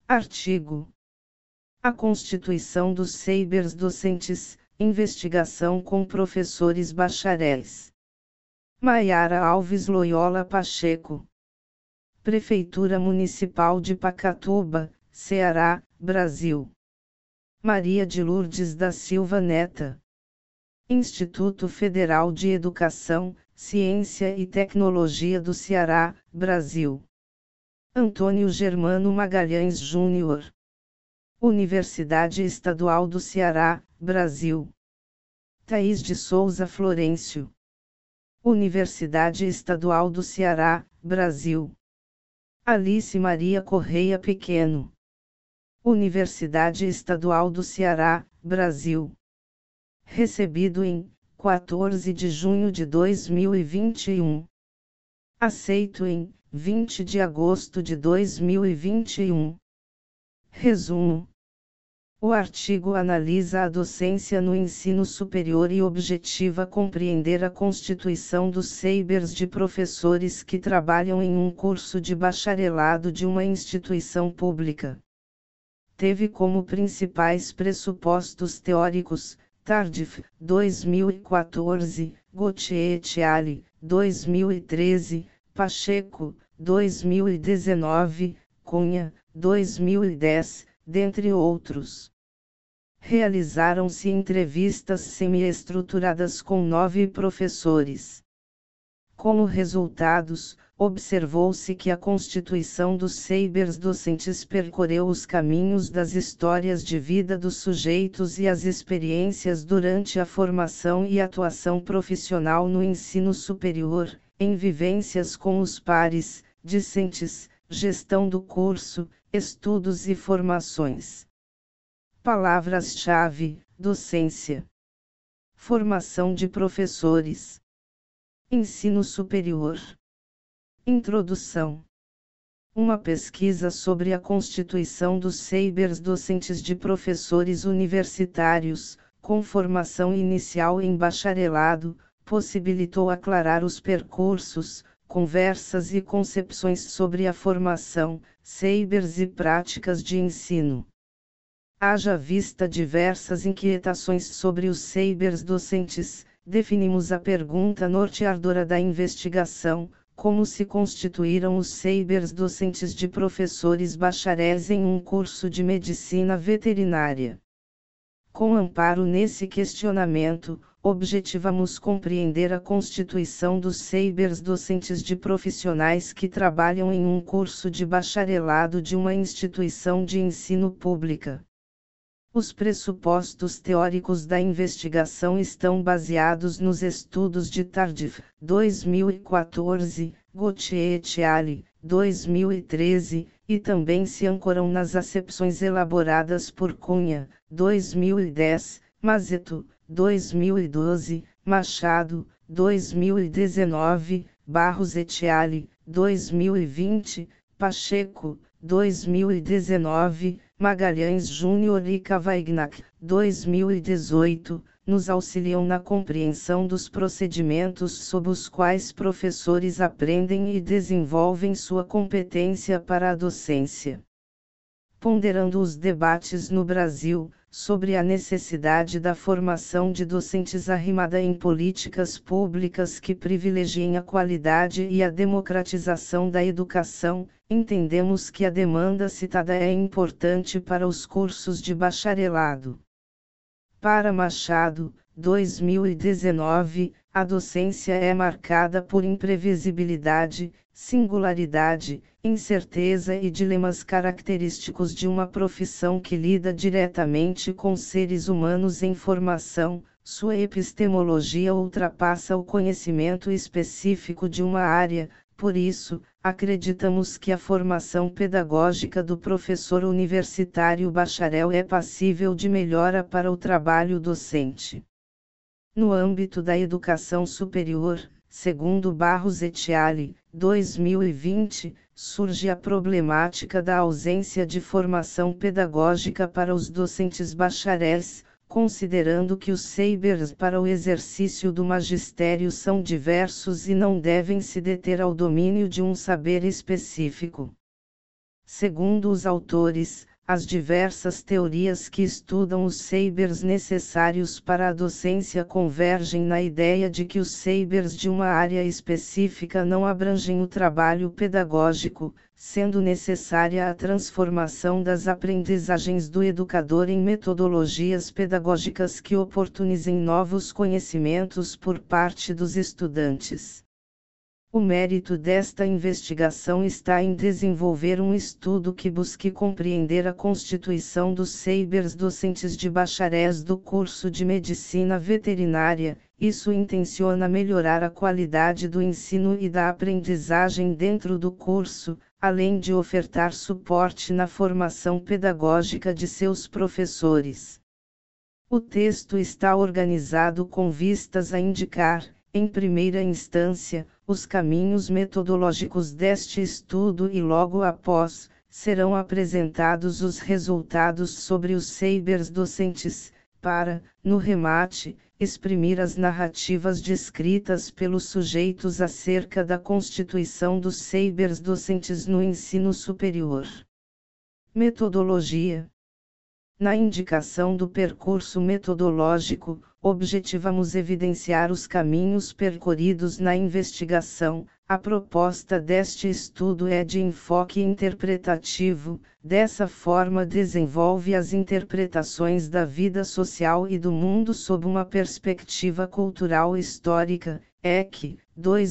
Artigo: a Constituição dos Ceibers Docentes, investigação com professores bacharéis. Maiara Alves Loyola Pacheco. Prefeitura Municipal de Pacatuba, Ceará, Brasil. Maria de Lourdes da Silva Neta. Instituto Federal de Educação, Ciência e Tecnologia do Ceará, Brasil. Antônio Germano Magalhães Júnior. Universidade Estadual do Ceará, Brasil. Thaís de Souza Florencio. Universidade Estadual do Ceará, Brasil. Alice Maria Correia Pequeno. Universidade Estadual do Ceará, Brasil. Recebido em 14 de junho de 2021. Aceito em 20 de agosto de 2021. Resumo: o artigo analisa a docência no ensino superior e objetiva compreender a constituição dos ceibers de professores que trabalham em um curso de bacharelado de uma instituição pública. Teve como principais pressupostos teóricos: Tardif, 2014, Gautier et al., 2013, Pacheco, 2019, Cunha, 2010, dentre outros. Realizaram-se entrevistas semi-estruturadas com 9 professores. Como resultados, observou-se que a constituição dos ceibers docentes percorreu os caminhos das histórias de vida dos sujeitos e as experiências durante a formação e atuação profissional no ensino superior, em vivências com os pares, discentes, gestão do curso, estudos e formações. Palavras-chave: docência, formação de professores, ensino superior. Introdução. Uma pesquisa sobre a constituição dos ceibers docentes de professores universitários, com formação inicial em bacharelado, possibilitou aclarar os percursos, conversas e concepções sobre a formação, ceibers e práticas de ensino. Haja vista diversas inquietações sobre os ceibers docentes, definimos a pergunta norteadora da investigação: como se constituíram os ceibers docentes de professores bacharéis em um curso de medicina veterinária. Com amparo nesse questionamento, objetivamos compreender a constituição dos ceibers docentes de profissionais que trabalham em um curso de bacharelado de uma instituição de ensino pública. Os pressupostos teóricos da investigação estão baseados nos estudos de Tardif, 2014, Gautier et al., 2013, e também se ancoram nas acepções elaboradas por Cunha, 2010, Mazeto, 2012, Machado, 2019, Barros et al., 2020, Pacheco, 2019, Magalhães Júnior e Cavaignac, 2018, nos auxiliam na compreensão dos procedimentos sob os quais professores aprendem e desenvolvem sua competência para a docência. Ponderando os debates no Brasil, sobre a necessidade da formação de docentes arrimada em políticas públicas que privilegiem a qualidade e a democratização da educação, entendemos que a demanda citada é importante para os cursos de bacharelado. Para Machado, 2019, a docência é marcada por imprevisibilidade, singularidade, incerteza e dilemas característicos de uma profissão que lida diretamente com seres humanos em formação. Sua epistemologia ultrapassa o conhecimento específico de uma área. Por isso, acreditamos que a formação pedagógica do professor universitário bacharel é passível de melhora para o trabalho docente. No âmbito da educação superior, segundo Barros et al., 2020, surge a problemática da ausência de formação pedagógica para os docentes bacharéis, considerando que os ceibers para o exercício do magistério são diversos e não devem se deter ao domínio de um saber específico. Segundo os autores, as diversas teorias que estudam os sabers necessários para a docência convergem na ideia de que os sabers de uma área específica não abrangem o trabalho pedagógico, sendo necessária a transformação das aprendizagens do educador em metodologias pedagógicas que oportunizem novos conhecimentos por parte dos estudantes. O mérito desta investigação está em desenvolver um estudo que busque compreender a constituição dos sabers docentes de bacharéis do curso de Medicina Veterinária. Isso intenciona melhorar a qualidade do ensino e da aprendizagem dentro do curso, além de ofertar suporte na formação pedagógica de seus professores. O texto está organizado com vistas a indicar, em primeira instância, os caminhos metodológicos deste estudo e logo após, serão apresentados os resultados sobre os sabers docentes, para, no remate, exprimir as narrativas descritas pelos sujeitos acerca da constituição dos sabers docentes no ensino superior. Metodologia. Na indicação do percurso metodológico, objetivamos evidenciar os caminhos percorridos na investigação. A proposta deste estudo é de enfoque interpretativo, dessa forma desenvolve as interpretações da vida social e do mundo sob uma perspectiva cultural histórica, EC,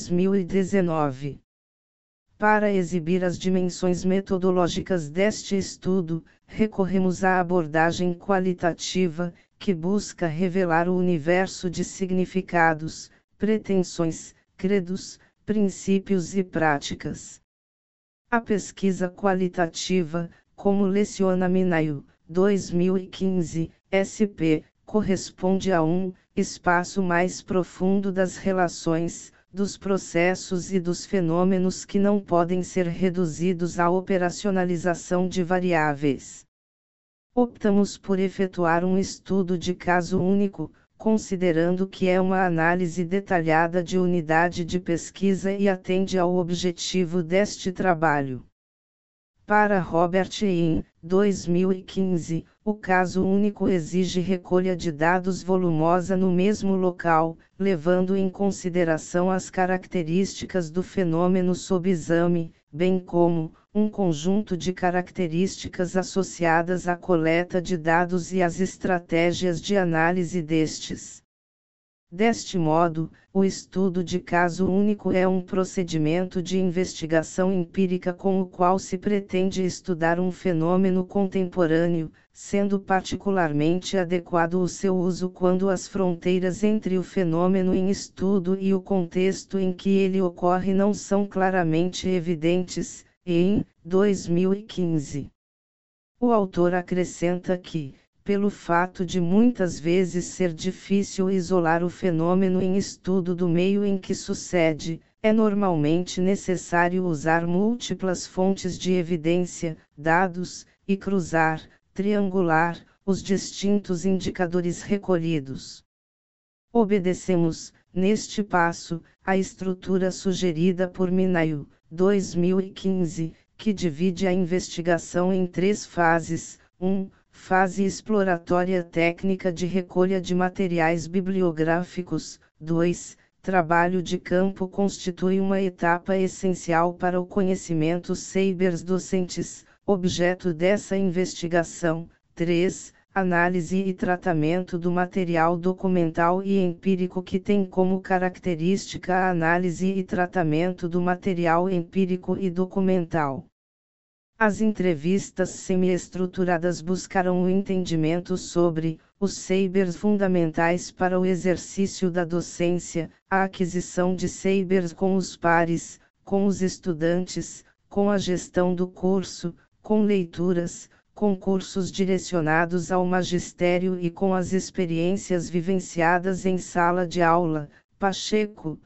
2019. Para exibir as dimensões metodológicas deste estudo, recorremos à abordagem qualitativa, que busca revelar o universo de significados, pretensões, credos, princípios e práticas. A pesquisa qualitativa, como leciona Minayu, 2015, SP, corresponde a um espaço mais profundo das relações, dos processos e dos fenômenos que não podem ser reduzidos à operacionalização de variáveis. Optamos por efetuar um estudo de caso único, considerando que é uma análise detalhada de unidade de pesquisa e atende ao objetivo deste trabalho. Para Robert In, 2015, o caso único exige recolha de dados volumosa no mesmo local, levando em consideração as características do fenômeno sob exame, bem como um conjunto de características associadas à coleta de dados e às estratégias de análise destes. Deste modo, o estudo de caso único é um procedimento de investigação empírica com o qual se pretende estudar um fenômeno contemporâneo, sendo particularmente adequado o seu uso quando as fronteiras entre o fenômeno em estudo e o contexto em que ele ocorre não são claramente evidentes. Em 2015. O autor acrescenta que, pelo fato de muitas vezes ser difícil isolar o fenômeno em estudo do meio em que sucede, é normalmente necessário usar múltiplas fontes de evidência, dados, e cruzar, triangular, os distintos indicadores recolhidos. Obedecemos, neste passo, à estrutura sugerida por Minayu, 2015, que divide a investigação em 3 fases: 1. Fase exploratória técnica de recolha de materiais bibliográficos. 2. Trabalho de campo constitui uma etapa essencial para o conhecimento sabers docentes, objeto dessa investigação. 3. Análise e tratamento do material documental e empírico, que tem como característica a análise e tratamento do material empírico e documental. As entrevistas semi-estruturadas buscaram o entendimento sobre os sabers fundamentais para o exercício da docência, a aquisição de sabers com os pares, com os estudantes, com a gestão do curso, com leituras, com cursos direcionados ao magistério e com as experiências vivenciadas em sala de aula. Pacheco,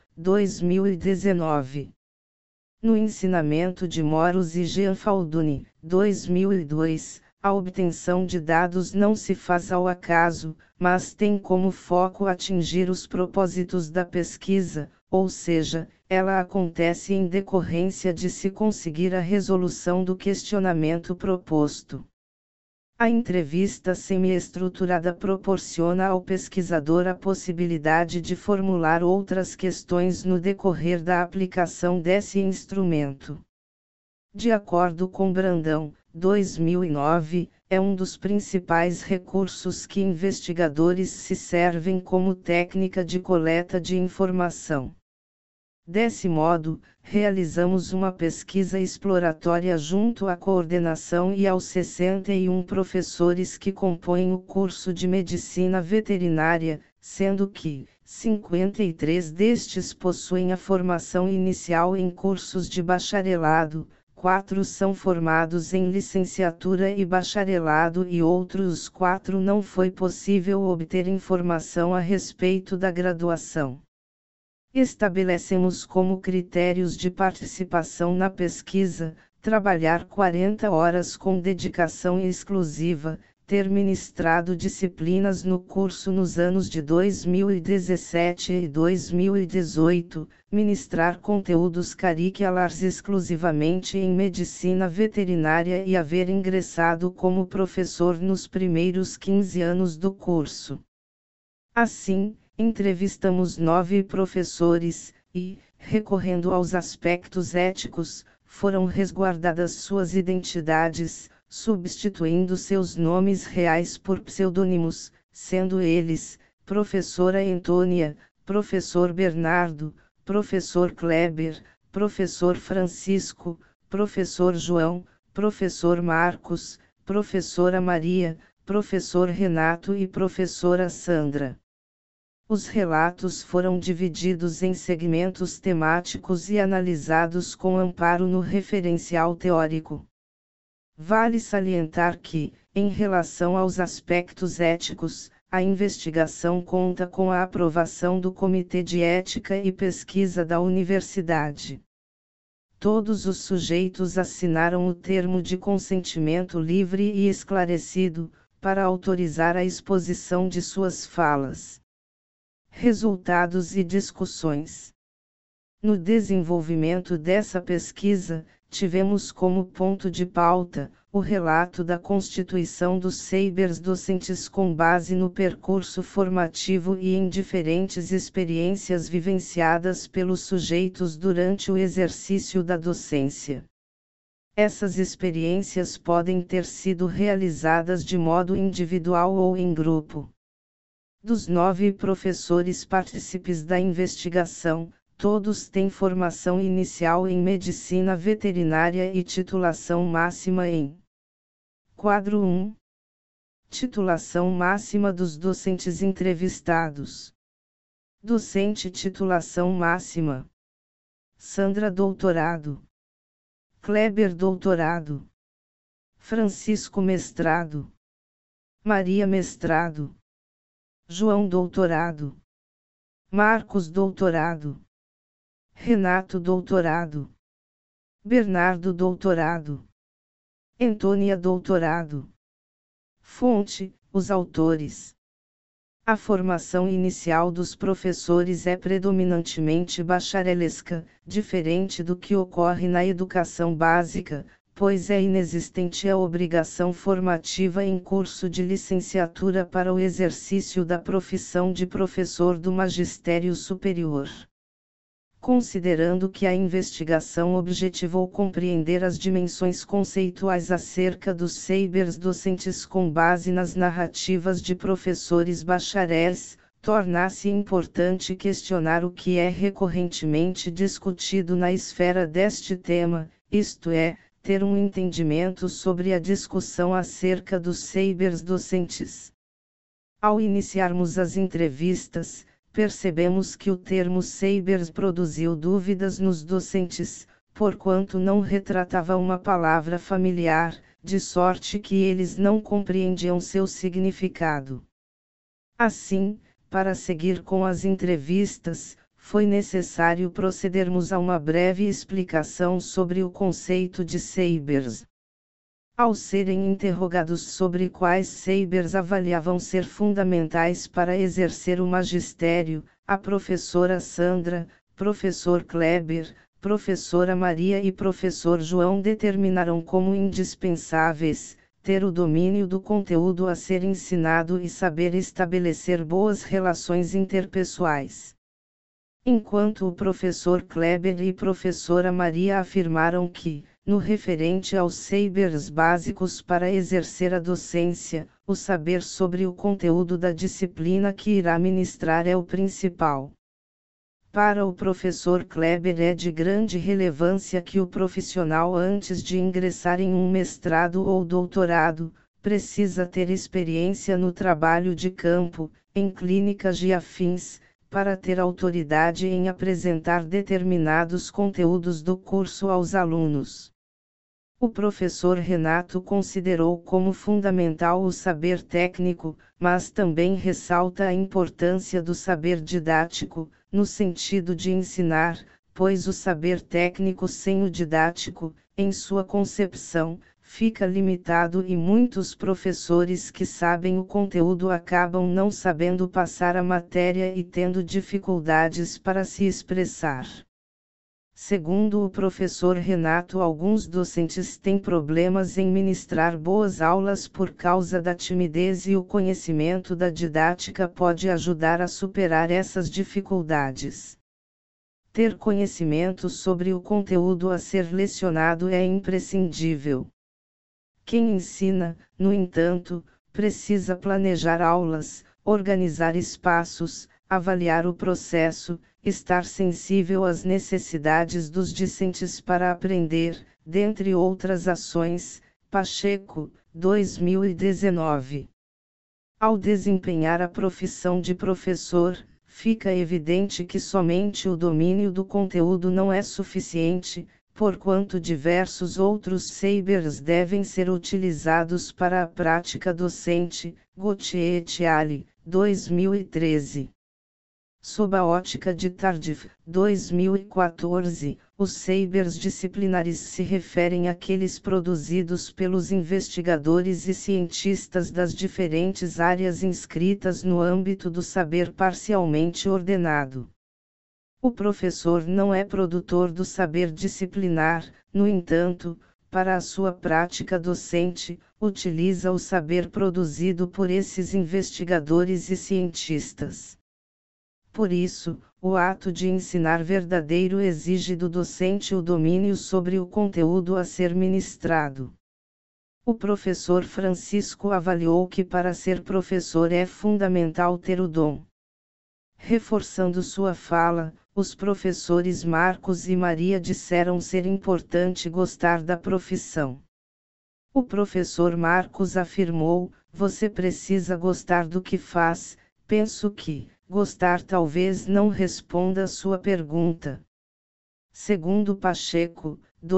2019. No ensinamento de Moros e Jean Falduni, 2002, A obtenção de dados não se faz ao acaso, mas tem como foco atingir os propósitos da pesquisa, ou seja, ela acontece em decorrência de se conseguir a resolução do questionamento proposto. A entrevista semi-estruturada proporciona ao pesquisador a possibilidade de formular outras questões no decorrer da aplicação desse instrumento. De acordo com Brandão, 2009, é um dos principais recursos que investigadores se servem como técnica de coleta de informação. Desse modo, realizamos uma pesquisa exploratória junto à coordenação e aos 61 professores que compõem o curso de Medicina Veterinária, sendo que 53 destes possuem a formação inicial em cursos de bacharelado, 4 são formados em licenciatura e bacharelado e outros 4 não foi possível obter informação a respeito da graduação. Estabelecemos como critérios de participação na pesquisa, trabalhar 40 horas com dedicação exclusiva, ter ministrado disciplinas no curso nos anos de 2017 e 2018, ministrar conteúdos curriculares exclusivamente em medicina veterinária e haver ingressado como professor nos primeiros 15 anos do curso. Assim, entrevistamos 9 professores, e, recorrendo aos aspectos éticos, foram resguardadas suas identidades, substituindo seus nomes reais por pseudônimos, sendo eles, Professora Antônia, Professor Bernardo, Professor Kleber, Professor Francisco, Professor João, Professor Marcos, Professora Maria, Professor Renato e Professora Sandra. Os relatos foram divididos em segmentos temáticos e analisados com amparo no referencial teórico. Vale salientar que, em relação aos aspectos éticos, a investigação conta com a aprovação do Comitê de Ética e Pesquisa da Universidade. Todos os sujeitos assinaram o termo de consentimento livre e esclarecido, para autorizar a exposição de suas falas. Resultados e discussões. No desenvolvimento dessa pesquisa, tivemos como ponto de pauta o relato da constituição dos sabers docentes com base no percurso formativo e em diferentes experiências vivenciadas pelos sujeitos durante o exercício da docência. Essas experiências podem ter sido realizadas de modo individual ou em grupo. Dos 9 professores partícipes da investigação, todos têm formação inicial em medicina veterinária e titulação máxima em Quadro 1. Titulação máxima dos docentes entrevistados. Docente titulação máxima: Sandra doutorado, Kleber doutorado, Francisco mestrado, Maria mestrado, João doutorado, Marcos doutorado, Renato doutorado, Bernardo doutorado, Antônia doutorado. Fonte: os autores. A formação inicial dos professores é predominantemente bacharelesca, diferente do que ocorre na educação básica, pois é inexistente a obrigação formativa em curso de licenciatura para o exercício da profissão de professor do magistério superior. Considerando que a investigação objetivou compreender as dimensões conceituais acerca dos sabers docentes com base nas narrativas de professores bacharéis, torna-se importante questionar o que é recorrentemente discutido na esfera deste tema, isto é, ter um entendimento sobre a discussão acerca dos sabers docentes. Ao iniciarmos as entrevistas, percebemos que o termo sabers produziu dúvidas nos docentes, porquanto não retratava uma palavra familiar, de sorte que eles não compreendiam seu significado. Assim, para seguir com as entrevistas, foi necessário procedermos a uma breve explicação sobre o conceito de sabers. Ao serem interrogados sobre quais sabers avaliavam ser fundamentais para exercer o magistério, a professora Sandra, professor Kleber, professora Maria e professor João determinaram como indispensáveis ter o domínio do conteúdo a ser ensinado e saber estabelecer boas relações interpessoais. Enquanto o professor Kleber e professora Maria afirmaram que, no referente aos sabers básicos para exercer a docência, o saber sobre o conteúdo da disciplina que irá ministrar é o principal. Para o professor Kleber é de grande relevância que o profissional antes de ingressar em um mestrado ou doutorado, precisa ter experiência no trabalho de campo, em clínicas e afins, para ter autoridade em apresentar determinados conteúdos do curso aos alunos. O professor Renato considerou como fundamental o saber técnico, mas também ressalta a importância do saber didático, no sentido de ensinar, pois o saber técnico sem o didático, em sua concepção, fica limitado e muitos professores que sabem o conteúdo acabam não sabendo passar a matéria e tendo dificuldades para se expressar. Segundo o professor Renato, alguns docentes têm problemas em ministrar boas aulas por causa da timidez e o conhecimento da didática pode ajudar a superar essas dificuldades. Ter conhecimento sobre o conteúdo a ser lecionado é imprescindível. Quem ensina, no entanto, precisa planejar aulas, organizar espaços, avaliar o processo, estar sensível às necessidades dos discentes para aprender, dentre outras ações. Pacheco, 2019. Ao desempenhar a profissão de professor, fica evidente que somente o domínio do conteúdo não é suficiente, porquanto diversos outros sabers devem ser utilizados para a prática docente. Gautier et al., 2013. Sob a ótica de Tardif, 2014, os sabers disciplinares se referem àqueles produzidos pelos investigadores e cientistas das diferentes áreas inscritas no âmbito do saber parcialmente ordenado. O professor não é produtor do saber disciplinar, no entanto, para a sua prática docente, utiliza o saber produzido por esses investigadores e cientistas. Por isso, o ato de ensinar verdadeiro exige do docente o domínio sobre o conteúdo a ser ministrado. O professor Francisco avaliou que para ser professor é fundamental ter o dom. Reforçando sua fala, os professores Marcos e Maria disseram ser importante gostar da profissão. O professor Marcos afirmou: "Você precisa gostar do que faz." Penso que gostar talvez não responda a sua pergunta. Segundo Pacheco,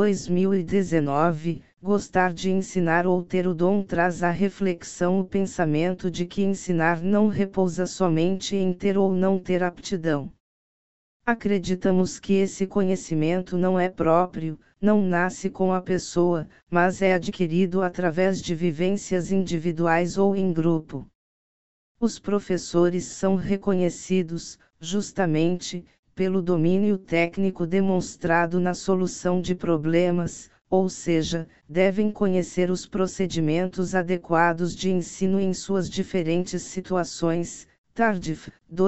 2019, gostar de ensinar ou ter o dom traz à reflexão o pensamento de que ensinar não repousa somente em ter ou não ter aptidão. Acreditamos que esse conhecimento não é próprio, não nasce com a pessoa, mas é adquirido através de vivências individuais ou em grupo. Os professores são reconhecidos, justamente, pelo domínio técnico demonstrado na solução de problemas, ou seja, devem conhecer os procedimentos adequados de ensino em suas diferentes situações. Tardif,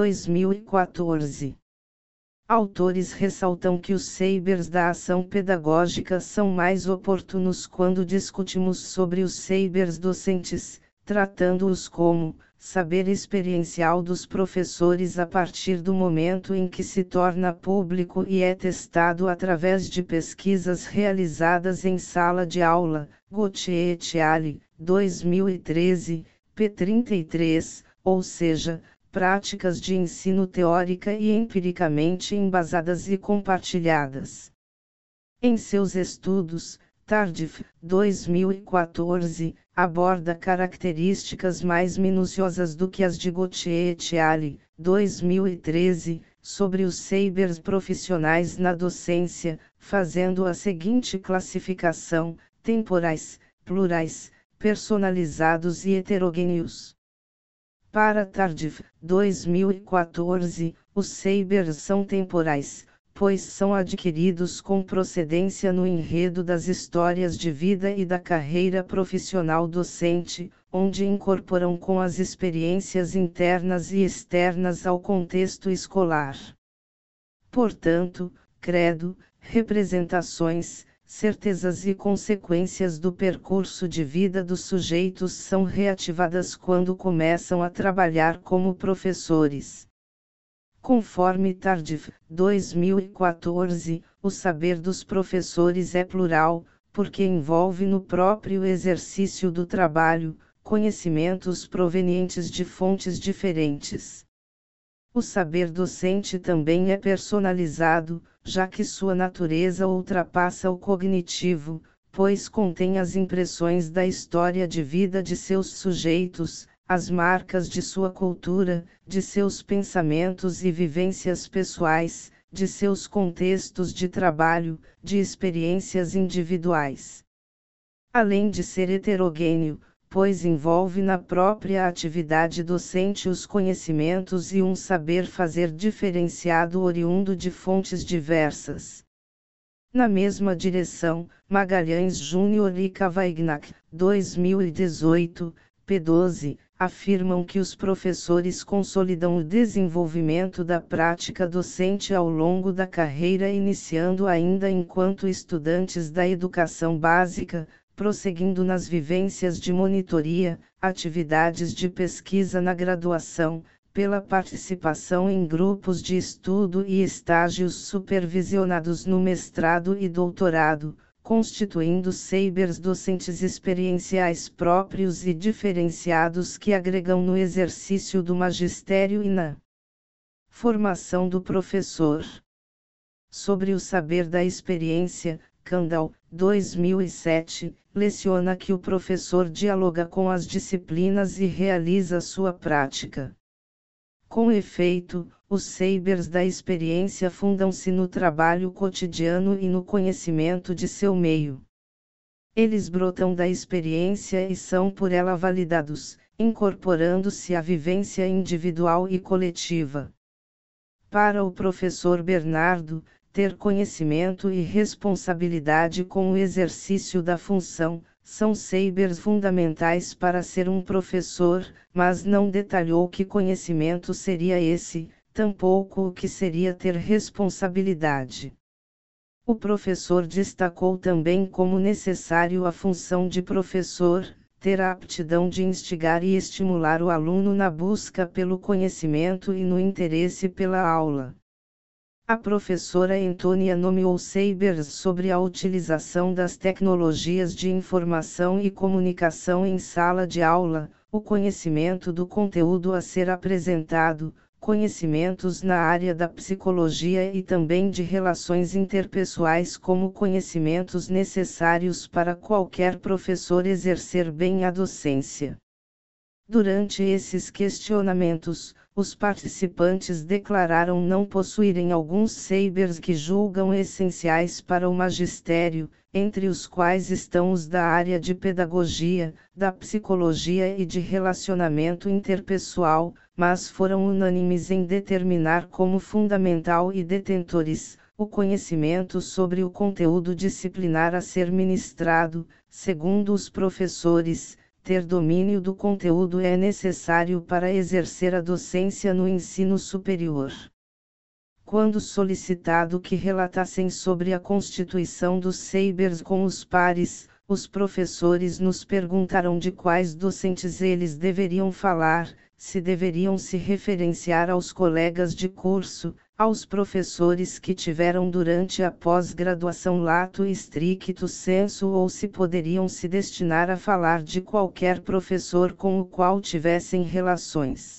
2014. Autores ressaltam que os sabers da ação pedagógica são mais oportunos quando discutimos sobre os sabers docentes, tratando-os como saber experiencial dos professores a partir do momento em que se torna público e é testado através de pesquisas realizadas em sala de aula. Gautier et al., 2013, p. 33, ou seja, práticas de ensino teórica e empiricamente embasadas e compartilhadas. Em seus estudos, Tardif, 2014, aborda características mais minuciosas do que as de Gautier et al., 2013, sobre os sabers profissionais na docência, fazendo a seguinte classificação: temporais, plurais, personalizados e heterogêneos. Para Tardif, 2014, os sabers são temporais, pois são adquiridos com procedência no enredo das histórias de vida e da carreira profissional docente, onde incorporam com as experiências internas e externas ao contexto escolar. Portanto, credo, representações, certezas e consequências do percurso de vida dos sujeitos são reativadas quando começam a trabalhar como professores. Conforme Tardif, 2014, o saber dos professores é plural, porque envolve no próprio exercício do trabalho, conhecimentos provenientes de fontes diferentes. O saber docente também é personalizado, já que sua natureza ultrapassa o cognitivo, pois contém as impressões da história de vida de seus sujeitos, as marcas de sua cultura, de seus pensamentos e vivências pessoais, de seus contextos de trabalho, de experiências individuais. Além de ser heterogêneo, pois envolve na própria atividade docente os conhecimentos e um saber fazer diferenciado oriundo de fontes diversas. Na mesma direção, Magalhães Júnior e Cavaignac, 2018, p. 12, afirmam que os professores consolidam o desenvolvimento da prática docente ao longo da carreira, iniciando ainda enquanto estudantes da educação básica, prosseguindo nas vivências de monitoria, atividades de pesquisa na graduação, pela participação em grupos de estudo e estágios supervisionados no mestrado e doutorado, constituindo sabers docentes experienciais próprios e diferenciados que agregam no exercício do magistério e na formação do professor. Sobre o saber da experiência, Kandal, 2007, leciona que o professor dialoga com as disciplinas e realiza sua prática. Com efeito, os sabers da experiência fundam-se no trabalho cotidiano e no conhecimento de seu meio. Eles brotam da experiência e são por ela validados, incorporando-se à vivência individual e coletiva. Para o professor Bernardo, ter conhecimento e responsabilidade com o exercício da função, são sabers fundamentais para ser um professor, mas não detalhou que conhecimento seria esse, tampouco o que seria ter responsabilidade. O professor destacou também como necessário a função de professor, ter a aptidão de instigar e estimular o aluno na busca pelo conhecimento e no interesse pela aula. A professora Antônia nomeou sabers sobre a utilização das tecnologias de informação e comunicação em sala de aula, o conhecimento do conteúdo a ser apresentado, conhecimentos na área da psicologia e também de relações interpessoais como conhecimentos necessários para qualquer professor exercer bem a docência. Durante esses questionamentos, os participantes declararam não possuírem alguns sabers que julgam essenciais para o magistério, entre os quais estão os da área de pedagogia, da psicologia e de relacionamento interpessoal, mas foram unânimes em determinar como fundamental e detentores, o conhecimento sobre o conteúdo disciplinar a ser ministrado. Segundo os professores, ter domínio do conteúdo é necessário para exercer a docência no ensino superior. Quando solicitado que relatassem sobre a constituição dos sabers com os pares, os professores nos perguntaram de quais docentes eles deveriam falar, se deveriam se referenciar aos colegas de curso, aos professores que tiveram durante a pós-graduação lato stricto sensu ou se poderiam se destinar a falar de qualquer professor com o qual tivessem relações.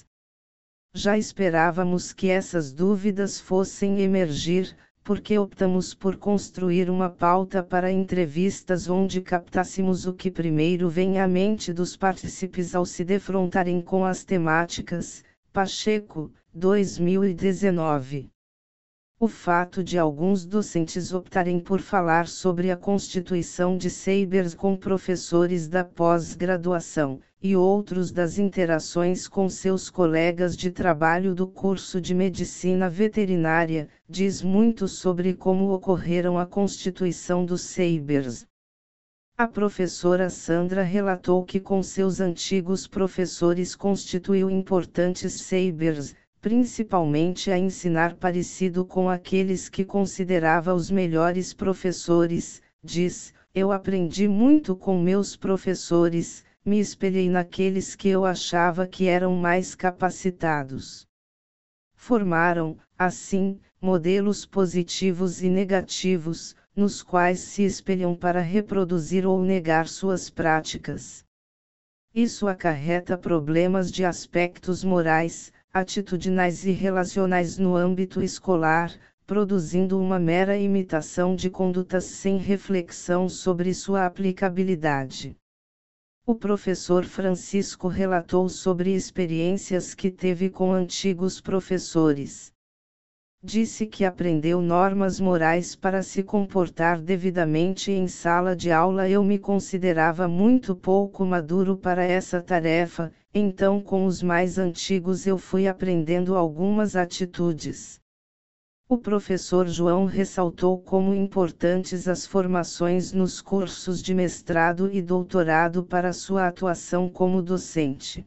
Já esperávamos que essas dúvidas fossem emergir, porque optamos por construir uma pauta para entrevistas onde captássemos o que primeiro vem à mente dos partícipes ao se defrontarem com as temáticas. Pacheco, 2019. O fato de alguns docentes optarem por falar sobre a constituição de sabers com professores da pós-graduação, e outros das interações com seus colegas de trabalho do curso de medicina veterinária, diz muito sobre como ocorreram a constituição dos sabers. A professora Sandra relatou que com seus antigos professores constituiu importantes sabers, principalmente a ensinar parecido com aqueles que considerava os melhores professores, diz, eu aprendi muito com meus professores, me espelhei naqueles que eu achava que eram mais capacitados. Formaram, assim, modelos positivos e negativos, nos quais se espelham para reproduzir ou negar suas práticas. Isso acarreta problemas de aspectos morais, atitudinais e relacionais no âmbito escolar, produzindo uma mera imitação de condutas sem reflexão sobre sua aplicabilidade. O professor Francisco relatou sobre experiências que teve com antigos professores. Disse que aprendeu normas morais para se comportar devidamente em sala de aula. Eu me considerava muito pouco maduro para essa tarefa, então com os mais antigos eu fui aprendendo algumas atitudes. O professor João ressaltou como importantes as formações nos cursos de mestrado e doutorado para sua atuação como docente.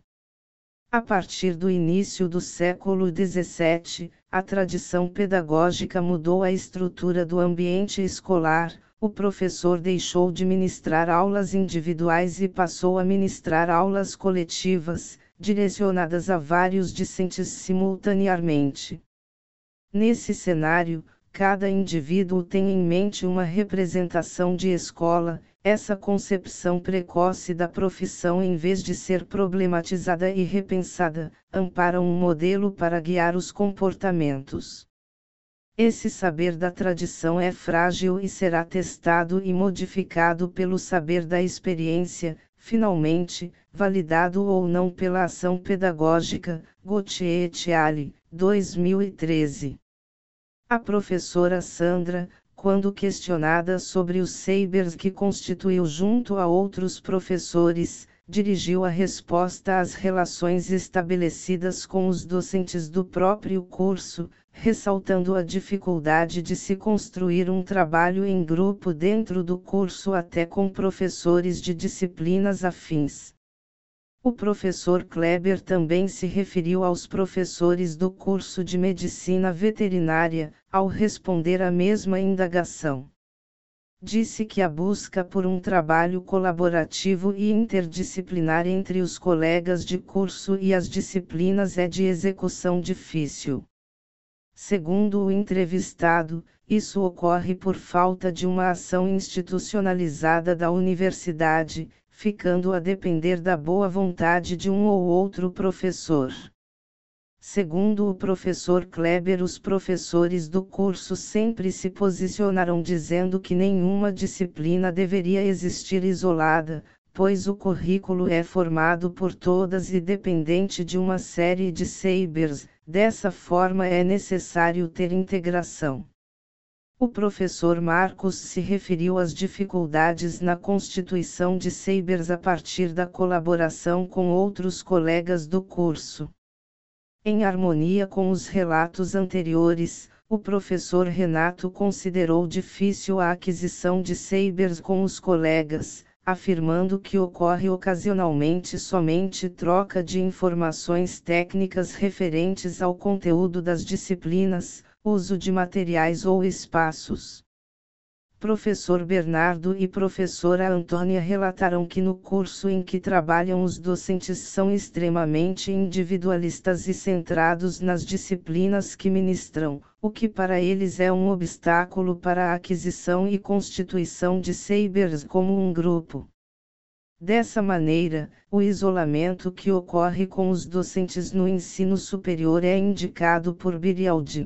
A partir do início do século XVII, a tradição pedagógica mudou a estrutura do ambiente escolar, o professor deixou de ministrar aulas individuais e passou a ministrar aulas coletivas, direcionadas a vários discentes simultaneamente. Nesse cenário, cada indivíduo tem em mente uma representação de escola. Essa concepção precoce da profissão, em vez de ser problematizada e repensada, ampara um modelo para guiar os comportamentos. Esse saber da tradição é frágil e será testado e modificado pelo saber da experiência, finalmente, validado ou não pela ação pedagógica. Gautier et al., 2013. A professora Sandra, quando questionada sobre os sabers que constituiu junto a outros professores, dirigiu a resposta às relações estabelecidas com os docentes do próprio curso, ressaltando a dificuldade de se construir um trabalho em grupo dentro do curso até com professores de disciplinas afins. O professor Kleber também se referiu aos professores do curso de medicina veterinária, ao responder à mesma indagação. Disse que a busca por um trabalho colaborativo e interdisciplinar entre os colegas de curso e as disciplinas é de execução difícil. Segundo o entrevistado, isso ocorre por falta de uma ação institucionalizada da universidade, ficando a depender da boa vontade de um ou outro professor. Segundo o professor Kleber, os professores do curso sempre se posicionaram dizendo que nenhuma disciplina deveria existir isolada, pois o currículo é formado por todas e dependente de uma série de sabers, dessa forma é necessário ter integração. O professor Marcos se referiu às dificuldades na constituição de sabers a partir da colaboração com outros colegas do curso. Em harmonia com os relatos anteriores, o professor Renato considerou difícil a aquisição de sabers com os colegas, afirmando que ocorre ocasionalmente somente troca de informações técnicas referentes ao conteúdo das disciplinas, uso de materiais ou espaços. Professor Bernardo e professora Antônia relataram que no curso em que trabalham os docentes são extremamente individualistas e centrados nas disciplinas que ministram, o que para eles é um obstáculo para a aquisição e constituição de sabers como um grupo. Dessa maneira, o isolamento que ocorre com os docentes no ensino superior é indicado por Birialdi,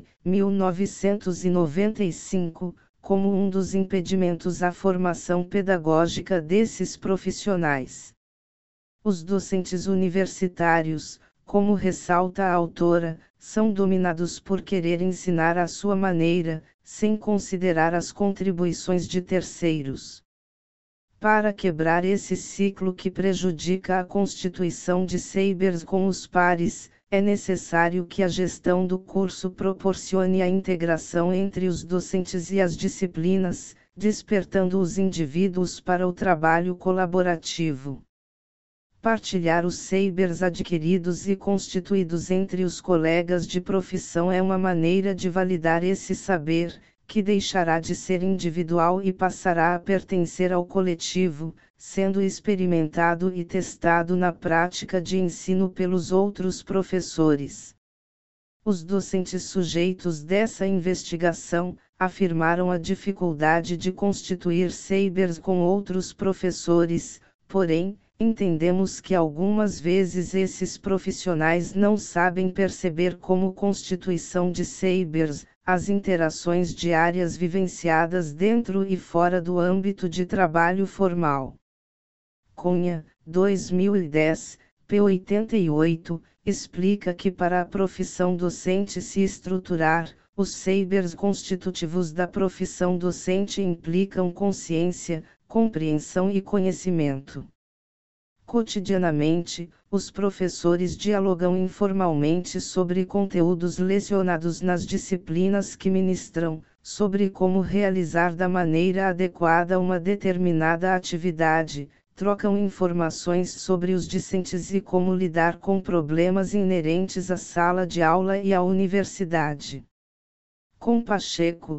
1995, como um dos impedimentos à formação pedagógica desses profissionais. Os docentes universitários, como ressalta a autora, são dominados por querer ensinar à sua maneira, sem considerar as contribuições de terceiros. Para quebrar esse ciclo que prejudica a constituição de sabers com os pares, é necessário que a gestão do curso proporcione a integração entre os docentes e as disciplinas, despertando os indivíduos para o trabalho colaborativo. Partilhar os sabers adquiridos e constituídos entre os colegas de profissão é uma maneira de validar esse saber, que deixará de ser individual e passará a pertencer ao coletivo, sendo experimentado e testado na prática de ensino pelos outros professores. Os docentes sujeitos dessa investigação afirmaram a dificuldade de constituir sabers com outros professores, porém, entendemos que algumas vezes esses profissionais não sabem perceber como constituição de sabers, as interações diárias vivenciadas dentro e fora do âmbito de trabalho formal. Cunha, 2010, p. 88, explica que para a profissão docente se estruturar, os sabers constitutivos da profissão docente implicam consciência, compreensão e conhecimento. Cotidianamente, os professores dialogam informalmente sobre conteúdos lecionados nas disciplinas que ministram, sobre como realizar da maneira adequada uma determinada atividade, trocam informações sobre os discentes e como lidar com problemas inerentes à sala de aula e à universidade. Com Pacheco,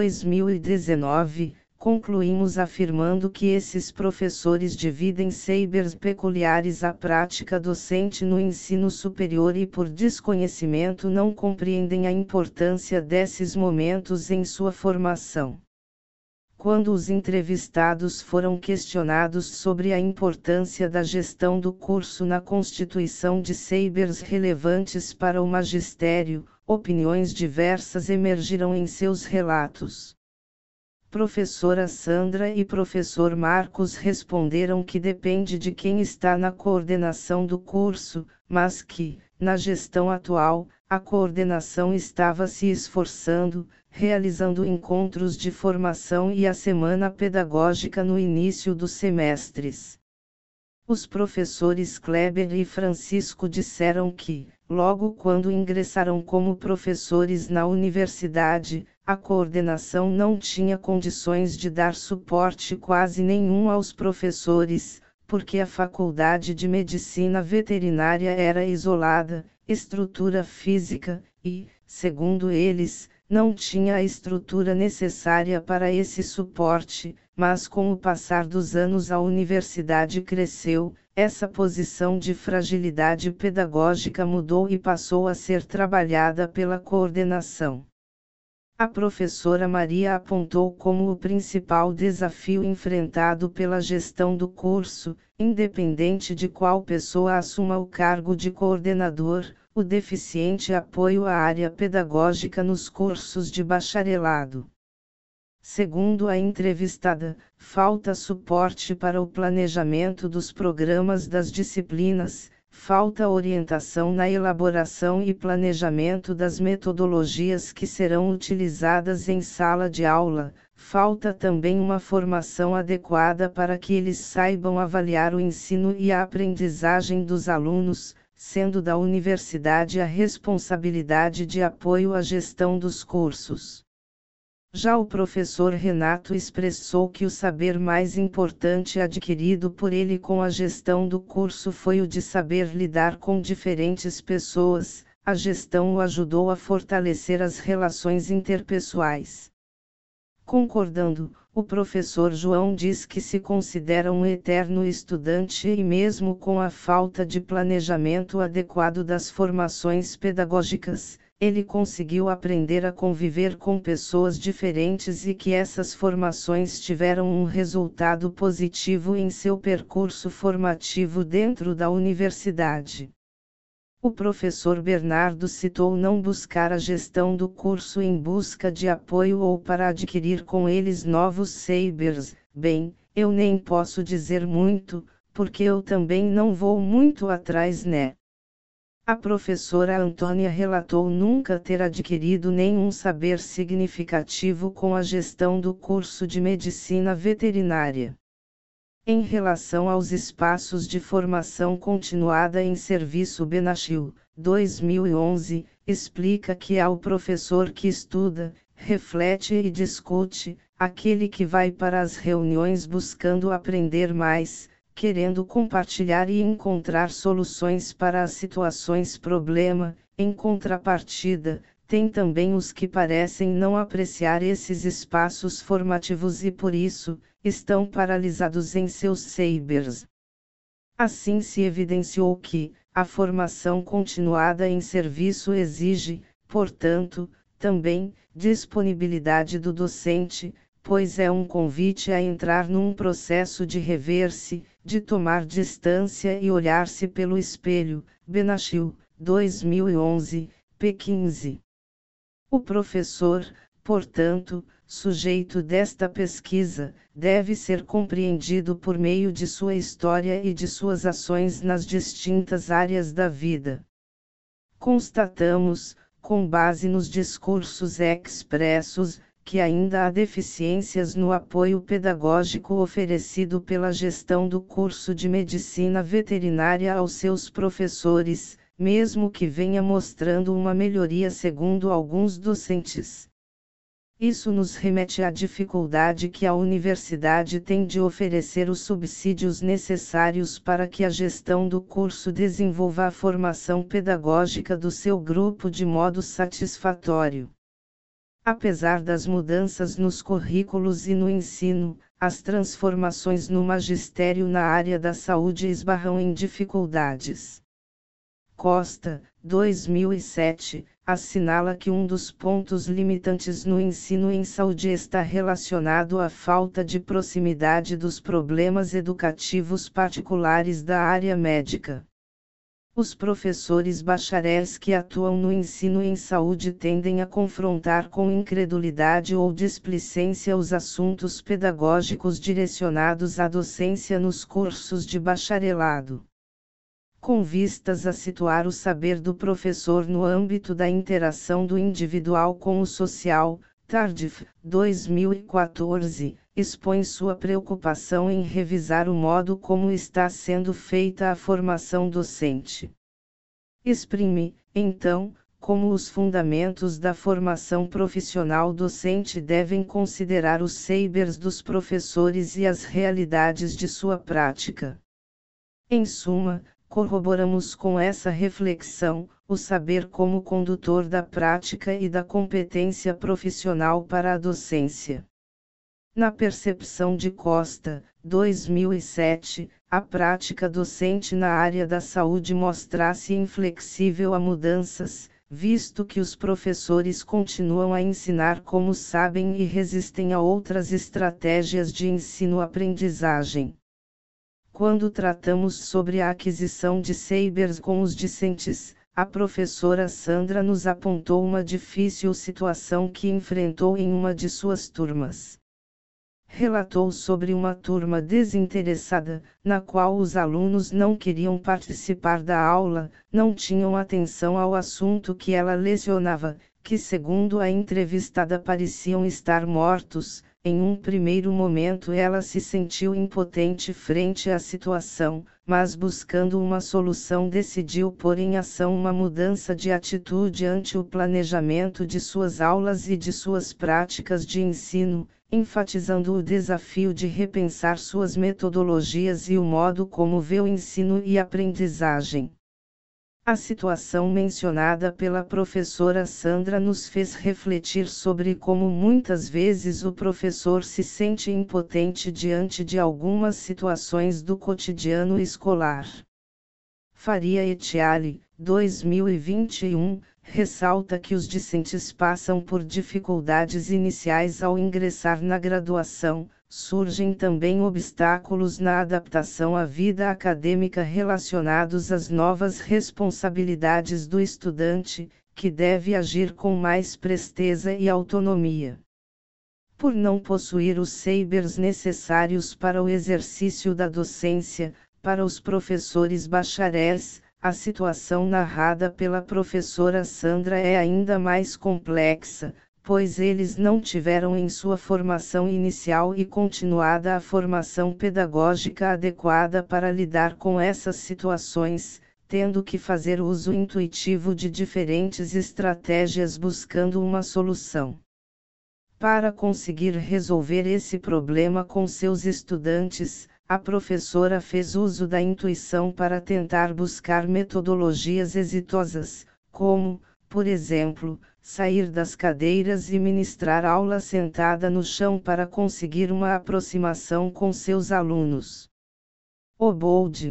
2019, concluímos afirmando que esses professores dividem sabers peculiares à prática docente no ensino superior e por desconhecimento não compreendem a importância desses momentos em sua formação. Quando os entrevistados foram questionados sobre a importância da gestão do curso na constituição de sabers relevantes para o magistério, opiniões diversas emergiram em seus relatos. Professora Sandra e professor Marcos responderam que depende de quem está na coordenação do curso, mas que, na gestão atual, a coordenação estava se esforçando, realizando encontros de formação e a semana pedagógica no início dos semestres. Os professores Kleber e Francisco disseram que, logo quando ingressaram como professores na universidade, a coordenação não tinha condições de dar suporte quase nenhum aos professores, porque a Faculdade de Medicina Veterinária era isolada, estrutura física, e, segundo eles, não tinha a estrutura necessária para esse suporte, mas com o passar dos anos a universidade cresceu, essa posição de fragilidade pedagógica mudou e passou a ser trabalhada pela coordenação. A professora Maria apontou como o principal desafio enfrentado pela gestão do curso, independente de qual pessoa assuma o cargo de coordenador, o deficiente apoio à área pedagógica nos cursos de bacharelado. Segundo a entrevistada, falta suporte para o planejamento dos programas das disciplinas, falta orientação na elaboração e planejamento das metodologias que serão utilizadas em sala de aula, falta também uma formação adequada para que eles saibam avaliar o ensino e a aprendizagem dos alunos, sendo da universidade a responsabilidade de apoio à gestão dos cursos. Já o professor Renato expressou que o saber mais importante adquirido por ele com a gestão do curso foi o de saber lidar com diferentes pessoas, a gestão o ajudou a fortalecer as relações interpessoais. Concordando, o professor João diz que se considera um eterno estudante e mesmo com a falta de planejamento adequado das formações pedagógicas, ele conseguiu aprender a conviver com pessoas diferentes e que essas formações tiveram um resultado positivo em seu percurso formativo dentro da universidade. O professor Bernardo citou não buscar a gestão do curso em busca de apoio ou para adquirir com eles novos sabers. Bem, eu nem posso dizer muito, porque eu também não vou muito atrás, né? A professora Antônia relatou nunca ter adquirido nenhum saber significativo com a gestão do curso de medicina veterinária. Em relação aos espaços de formação continuada em serviço Benachil, 2011, explica que há o professor que estuda, reflete e discute, aquele que vai para as reuniões buscando aprender mais, querendo compartilhar e encontrar soluções para as situações problema. Em contrapartida, tem também os que parecem não apreciar esses espaços formativos e por isso, estão paralisados em seus sabers. Assim se evidenciou que, a formação continuada em serviço exige, portanto, também, disponibilidade do docente, pois é um convite a entrar num processo de rever-se, de tomar distância e olhar-se pelo espelho. Benachil, 2011, p. 15. O professor, portanto, sujeito desta pesquisa, deve ser compreendido por meio de sua história e de suas ações nas distintas áreas da vida. Constatamos, com base nos discursos expressos, que ainda há deficiências no apoio pedagógico oferecido pela gestão do curso de medicina veterinária aos seus professores, mesmo que venha mostrando uma melhoria segundo alguns docentes. Isso nos remete à dificuldade que a universidade tem de oferecer os subsídios necessários para que a gestão do curso desenvolva a formação pedagógica do seu grupo de modo satisfatório. Apesar das mudanças nos currículos e no ensino, as transformações no magistério na área da saúde esbarram em dificuldades. Costa, 2007, assinala que um dos pontos limitantes no ensino em saúde está relacionado à falta de proximidade dos problemas educativos particulares da área médica. Os professores bacharéis que atuam no ensino em saúde tendem a confrontar com incredulidade ou displicência os assuntos pedagógicos direcionados à docência nos cursos de bacharelado. Com vistas a situar o saber do professor no âmbito da interação do individual com o social, Tardif, 2014, expõe sua preocupação em revisar o modo como está sendo feita a formação docente. Exprime, então, como os fundamentos da formação profissional docente devem considerar os sabers dos professores e as realidades de sua prática. Em suma, corroboramos com essa reflexão, o saber como condutor da prática e da competência profissional para a docência. Na percepção de Costa, 2007, a prática docente na área da saúde mostra-se inflexível a mudanças, visto que os professores continuam a ensinar como sabem e resistem a outras estratégias de ensino-aprendizagem. Quando tratamos sobre a aquisição de sabers com os discentes, a professora Sandra nos apontou uma difícil situação que enfrentou em uma de suas turmas. Relatou sobre uma turma desinteressada, na qual os alunos não queriam participar da aula, não tinham atenção ao assunto que ela lecionava, que segundo a entrevistada pareciam estar mortos. Em um primeiro momento ela se sentiu impotente frente à situação, mas buscando uma solução decidiu pôr em ação uma mudança de atitude ante o planejamento de suas aulas e de suas práticas de ensino, enfatizando o desafio de repensar suas metodologias e o modo como vê o ensino e aprendizagem. A situação mencionada pela professora Sandra nos fez refletir sobre como muitas vezes o professor se sente impotente diante de algumas situações do cotidiano escolar. Faria et al., 2021, ressalta que os discentes passam por dificuldades iniciais ao ingressar na graduação, surgem também obstáculos na adaptação à vida acadêmica relacionados às novas responsabilidades do estudante, que deve agir com mais presteza e autonomia. Por não possuir os sabers necessários para o exercício da docência, para os professores bacharéis, a situação narrada pela professora Sandra é ainda mais complexa, pois eles não tiveram em sua formação inicial e continuada a formação pedagógica adequada para lidar com essas situações, tendo que fazer uso intuitivo de diferentes estratégias buscando uma solução. Para conseguir resolver esse problema com seus estudantes, a professora fez uso da intuição para tentar buscar metodologias exitosas, como, por exemplo, sair das cadeiras e ministrar aula sentada no chão para conseguir uma aproximação com seus alunos. Obold,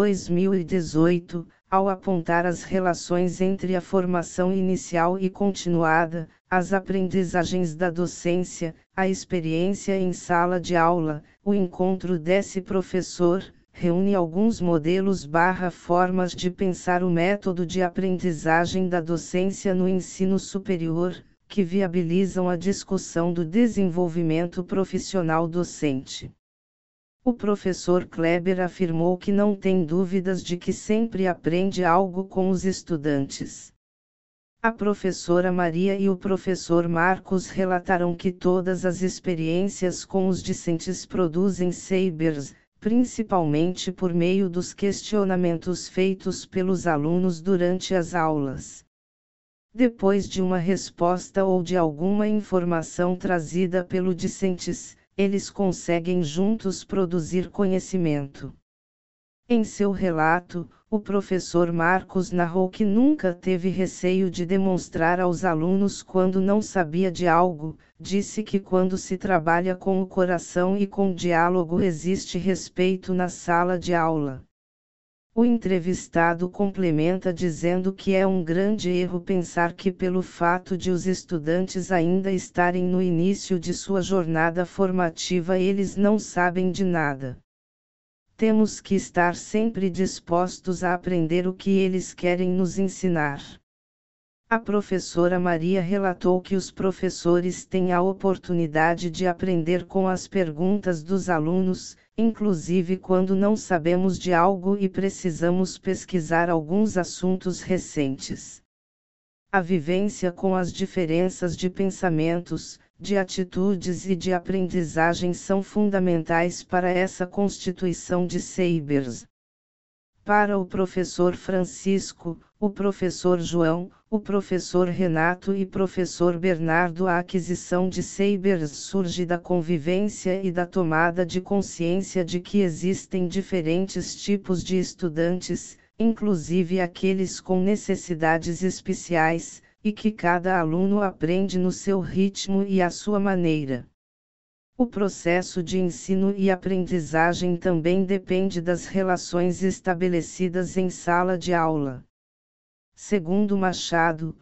2018, ao apontar as relações entre a formação inicial e continuada, as aprendizagens da docência, a experiência em sala de aula, o encontro desse professor, reúne alguns modelos/formas de pensar o método de aprendizagem da docência no ensino superior, que viabilizam a discussão do desenvolvimento profissional docente. O professor Kleber afirmou que não tem dúvidas de que sempre aprende algo com os estudantes. A professora Maria e o professor Marcos relataram que todas as experiências com os discentes produzem sabers, principalmente por meio dos questionamentos feitos pelos alunos durante as aulas. Depois de uma resposta ou de alguma informação trazida pelo discentes, eles conseguem juntos produzir conhecimento. Em seu relato, o professor Marcos narrou que nunca teve receio de demonstrar aos alunos quando não sabia de algo, disse que quando se trabalha com o coração e com diálogo existe respeito na sala de aula. O entrevistado complementa dizendo que é um grande erro pensar que pelo fato de os estudantes ainda estarem no início de sua jornada formativa eles não sabem de nada. Temos que estar sempre dispostos a aprender o que eles querem nos ensinar. A professora Maria relatou que os professores têm a oportunidade de aprender com as perguntas dos alunos, inclusive quando não sabemos de algo e precisamos pesquisar alguns assuntos recentes. A vivência com as diferenças de pensamentos, de atitudes e de aprendizagem são fundamentais para essa constituição de sabers. Para o professor Francisco, o professor João, o professor Renato e professor Bernardo, a aquisição de sabers surge da convivência e da tomada de consciência de que existem diferentes tipos de estudantes, inclusive aqueles com necessidades especiais, e que cada aluno aprende no seu ritmo e à sua maneira. O processo de ensino e aprendizagem também depende das relações estabelecidas em sala de aula. Segundo Machado,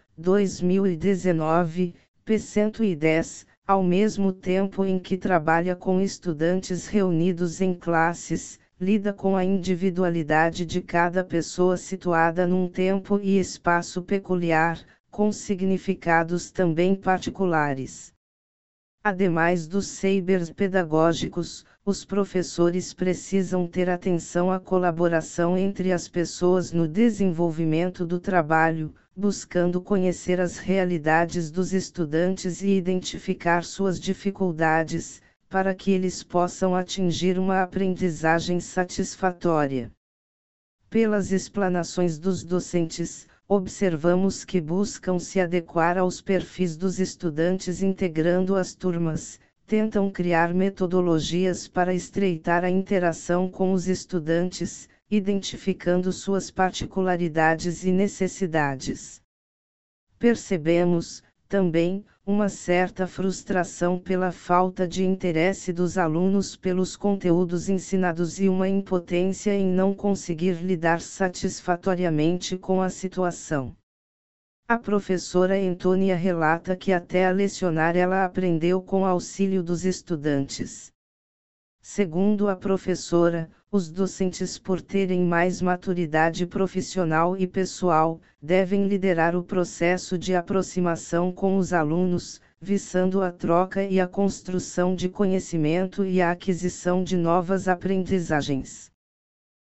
2019, p. 110, ao mesmo tempo em que trabalha com estudantes reunidos em classes, lida com a individualidade de cada pessoa situada num tempo e espaço peculiar, com significados também particulares. Ademais dos sabers pedagógicos, os professores precisam ter atenção à colaboração entre as pessoas no desenvolvimento do trabalho, buscando conhecer as realidades dos estudantes e identificar suas dificuldades, para que eles possam atingir uma aprendizagem satisfatória. Pelas explanações dos docentes, observamos que buscam se adequar aos perfis dos estudantes integrando as turmas, tentam criar metodologias para estreitar a interação com os estudantes, identificando suas particularidades e necessidades. Percebemos, também, uma certa frustração pela falta de interesse dos alunos pelos conteúdos ensinados e uma impotência em não conseguir lidar satisfatoriamente com a situação. A professora Antônia relata que até a lecionar ela aprendeu com auxílio dos estudantes. Segundo a professora, os docentes, por terem mais maturidade profissional e pessoal, devem liderar o processo de aproximação com os alunos, visando a troca e a construção de conhecimento e a aquisição de novas aprendizagens.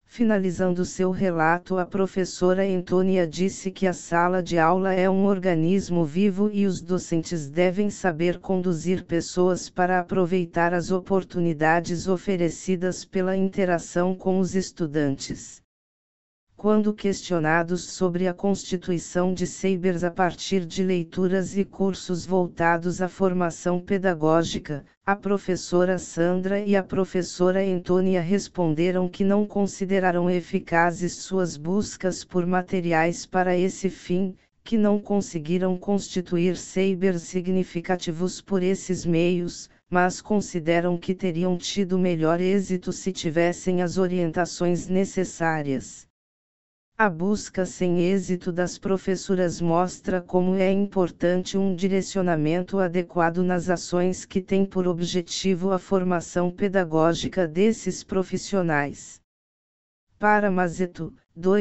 Finalizando seu relato, a professora Antônia disse que a sala de aula é um organismo vivo e os docentes devem saber conduzir pessoas para aproveitar as oportunidades oferecidas pela interação com os estudantes. Quando questionados sobre a constituição de Seibers a partir de leituras e cursos voltados à formação pedagógica, a professora Sandra e a professora Antônia responderam que não consideraram eficazes suas buscas por materiais para esse fim, que não conseguiram constituir Seibers significativos por esses meios, mas consideram que teriam tido melhor êxito se tivessem as orientações necessárias. A busca sem êxito das professoras mostra como é importante um direcionamento adequado nas ações que têm por objetivo a formação pedagógica desses profissionais. Para Mazeto,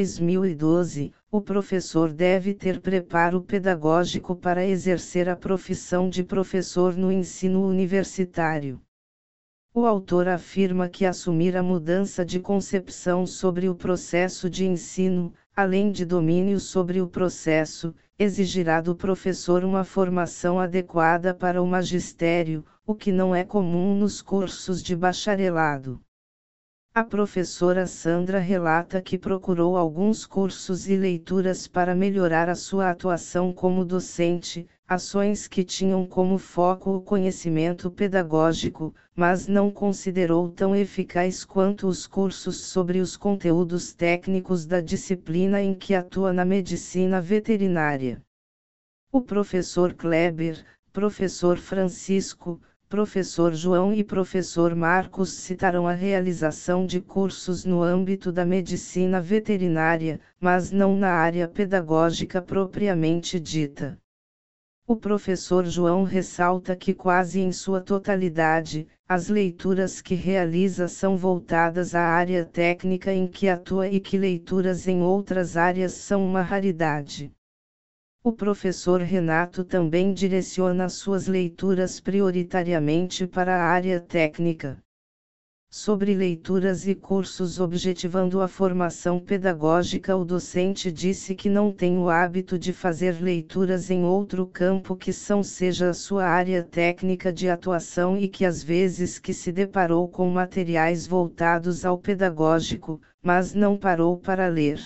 2012, o professor deve ter preparo pedagógico para exercer a profissão de professor no ensino universitário. O autor afirma que assumir a mudança de concepção sobre o processo de ensino, além de domínio sobre o processo, exigirá do professor uma formação adequada para o magistério, o que não é comum nos cursos de bacharelado. A professora Sandra relata que procurou alguns cursos e leituras para melhorar a sua atuação como docente, ações que tinham como foco o conhecimento pedagógico, mas não considerou tão eficaz quanto os cursos sobre os conteúdos técnicos da disciplina em que atua na medicina veterinária. O professor Kleber, professor Francisco, professor João e professor Marcos citaram a realização de cursos no âmbito da medicina veterinária, mas não na área pedagógica propriamente dita. O professor João ressalta que quase em sua totalidade, as leituras que realiza são voltadas à área técnica em que atua e que leituras em outras áreas são uma raridade. O professor Renato também direciona suas leituras prioritariamente para a área técnica. Sobre leituras e cursos objetivando a formação pedagógica, o docente disse que não tem o hábito de fazer leituras em outro campo que seja a sua área técnica de atuação e que às vezes que se deparou com materiais voltados ao pedagógico, mas não parou para ler.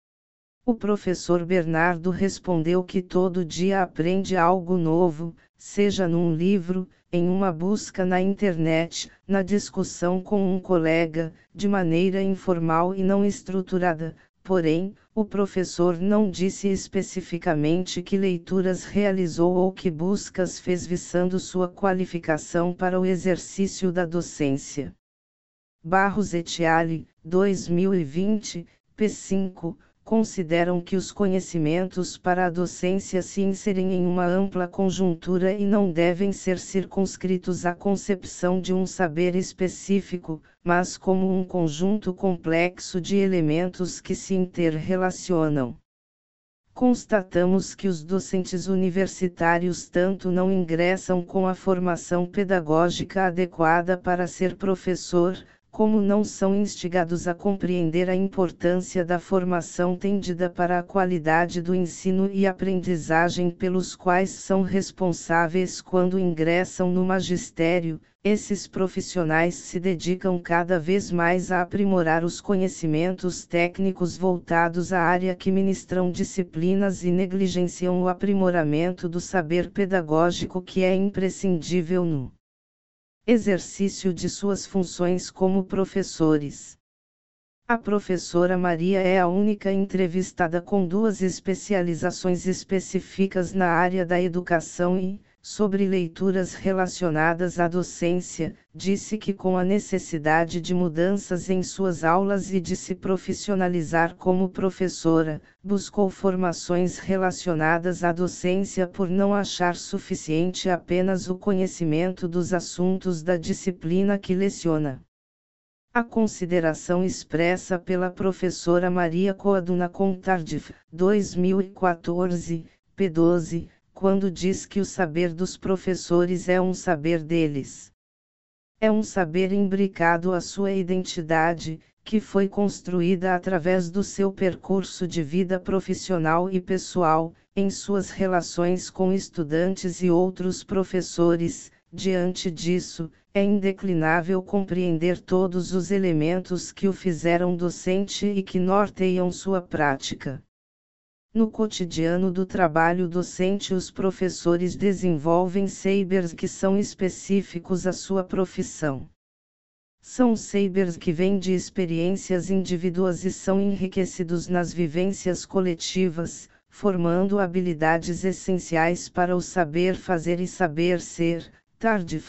O professor Bernardo respondeu que todo dia aprende algo novo, seja num livro, em uma busca na internet, na discussão com um colega, de maneira informal e não estruturada. Porém, o professor não disse especificamente que leituras realizou ou que buscas fez visando sua qualificação para o exercício da docência. Barros et al., 2020, p5. Consideram que os conhecimentos para a docência se inserem em uma ampla conjuntura e não devem ser circunscritos à concepção de um saber específico, mas como um conjunto complexo de elementos que se interrelacionam. Constatamos que os docentes universitários tanto não ingressam com a formação pedagógica adequada para ser professor, como não são instigados a compreender a importância da formação tendida para a qualidade do ensino e aprendizagem pelos quais são responsáveis quando ingressam no magistério. Esses profissionais se dedicam cada vez mais a aprimorar os conhecimentos técnicos voltados à área que ministram disciplinas e negligenciam o aprimoramento do saber pedagógico que é imprescindível no exercício de suas funções como professores. A professora Maria é a única entrevistada com 2 especializações específicas na área da educação e, sobre leituras relacionadas à docência, disse que com a necessidade de mudanças em suas aulas e de se profissionalizar como professora, buscou formações relacionadas à docência por não achar suficiente apenas o conhecimento dos assuntos da disciplina que leciona. A consideração expressa pela professora Maria Coaduna Contardif, 2014, p12, quando diz que o saber dos professores é um saber deles. É um saber imbricado à sua identidade, que foi construída através do seu percurso de vida profissional e pessoal, em suas relações com estudantes e outros professores. Diante disso, é indeclinável compreender todos os elementos que o fizeram docente e que norteiam sua prática. No cotidiano do trabalho docente, os professores desenvolvem sabers que são específicos à sua profissão. São sabers que vêm de experiências individuais e são enriquecidos nas vivências coletivas, formando habilidades essenciais para o saber fazer e saber ser. Tardif,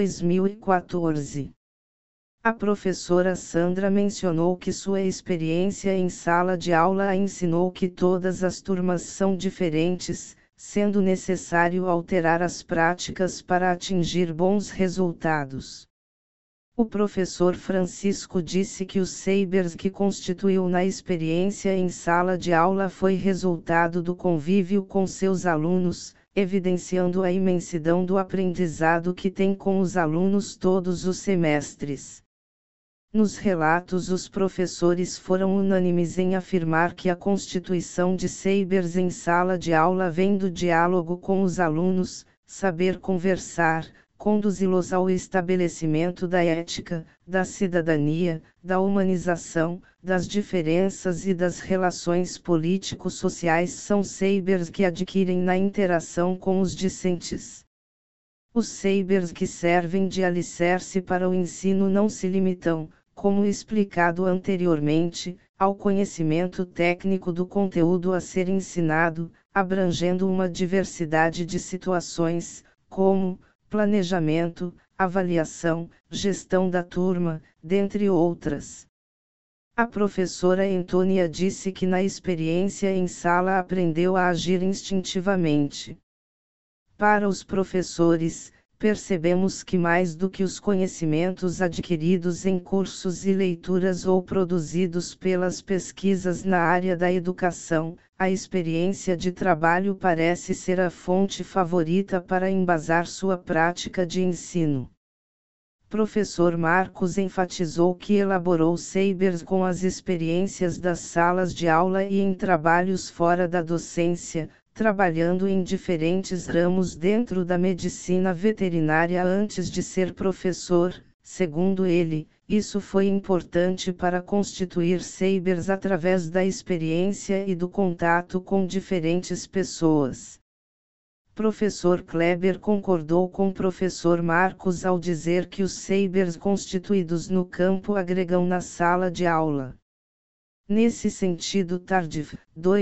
2014. A professora Sandra mencionou que sua experiência em sala de aula a ensinou que todas as turmas são diferentes, sendo necessário alterar as práticas para atingir bons resultados. O professor Francisco disse que os sabers que constituiu na experiência em sala de aula foi resultado do convívio com seus alunos, evidenciando a imensidão do aprendizado que tem com os alunos todos os semestres. Nos relatos, os professores foram unânimes em afirmar que a constituição de sabers em sala de aula vem do diálogo com os alunos, saber conversar, conduzi-los ao estabelecimento da ética, da cidadania, da humanização, das diferenças e das relações político-sociais são sabers que adquirem na interação com os discentes. Os sabers que servem de alicerce para o ensino não se limitam, como explicado anteriormente, ao conhecimento técnico do conteúdo a ser ensinado, abrangendo uma diversidade de situações, como planejamento, avaliação, gestão da turma, dentre outras. A professora Antônia disse que na experiência em sala aprendeu a agir instintivamente. Para os professores, percebemos que mais do que os conhecimentos adquiridos em cursos e leituras ou produzidos pelas pesquisas na área da educação, a experiência de trabalho parece ser a fonte favorita para embasar sua prática de ensino. Professor Marcos enfatizou que elaborou sabers com as experiências das salas de aula e em trabalhos fora da docência, trabalhando em diferentes ramos dentro da medicina veterinária antes de ser professor. Segundo ele, isso foi importante para constituir sabers através da experiência e do contato com diferentes pessoas. Professor Kleber concordou com professor Marcos ao dizer que os sabers constituídos no campo agregam na sala de aula. Nesse sentido, Tardif,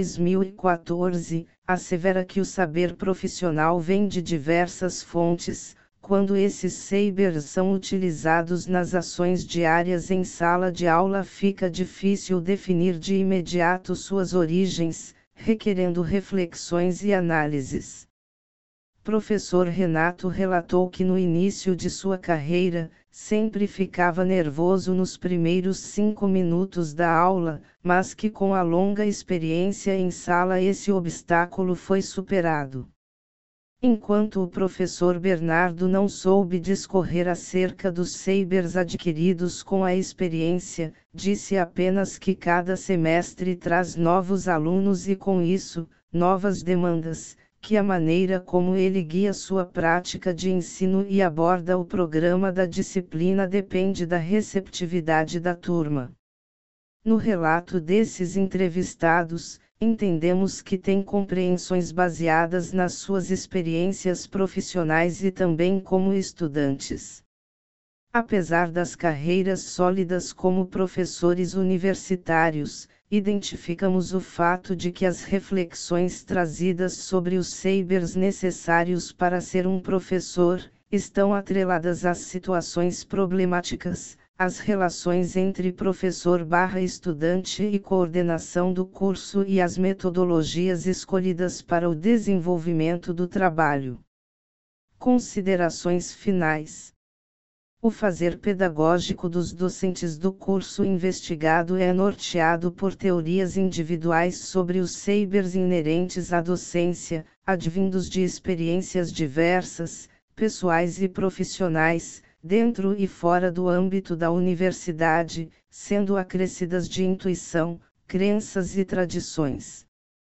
2014, assevera que o saber profissional vem de diversas fontes. Quando esses sabers são utilizados nas ações diárias em sala de aula, fica difícil definir de imediato suas origens, requerendo reflexões e análises. Professor Renato relatou que no início de sua carreira, sempre ficava nervoso nos primeiros 5 minutos da aula, mas que com a longa experiência em sala esse obstáculo foi superado. Enquanto o professor Bernardo não soube discorrer acerca dos sabers adquiridos com a experiência, disse apenas que cada semestre traz novos alunos e com isso, novas demandas, que a maneira como ele guia sua prática de ensino e aborda o programa da disciplina depende da receptividade da turma. No relato desses entrevistados, entendemos que tem compreensões baseadas nas suas experiências profissionais e também como estudantes. Apesar das carreiras sólidas como professores universitários, identificamos o fato de que as reflexões trazidas sobre os sabers necessários para ser um professor, estão atreladas às situações problemáticas, às relações entre professor/estudante e coordenação do curso e às metodologias escolhidas para o desenvolvimento do trabalho. Considerações finais. O fazer pedagógico dos docentes do curso investigado é norteado por teorias individuais sobre os sabers inerentes à docência, advindos de experiências diversas, pessoais e profissionais, dentro e fora do âmbito da universidade, sendo acrescidas de intuição, crenças e tradições.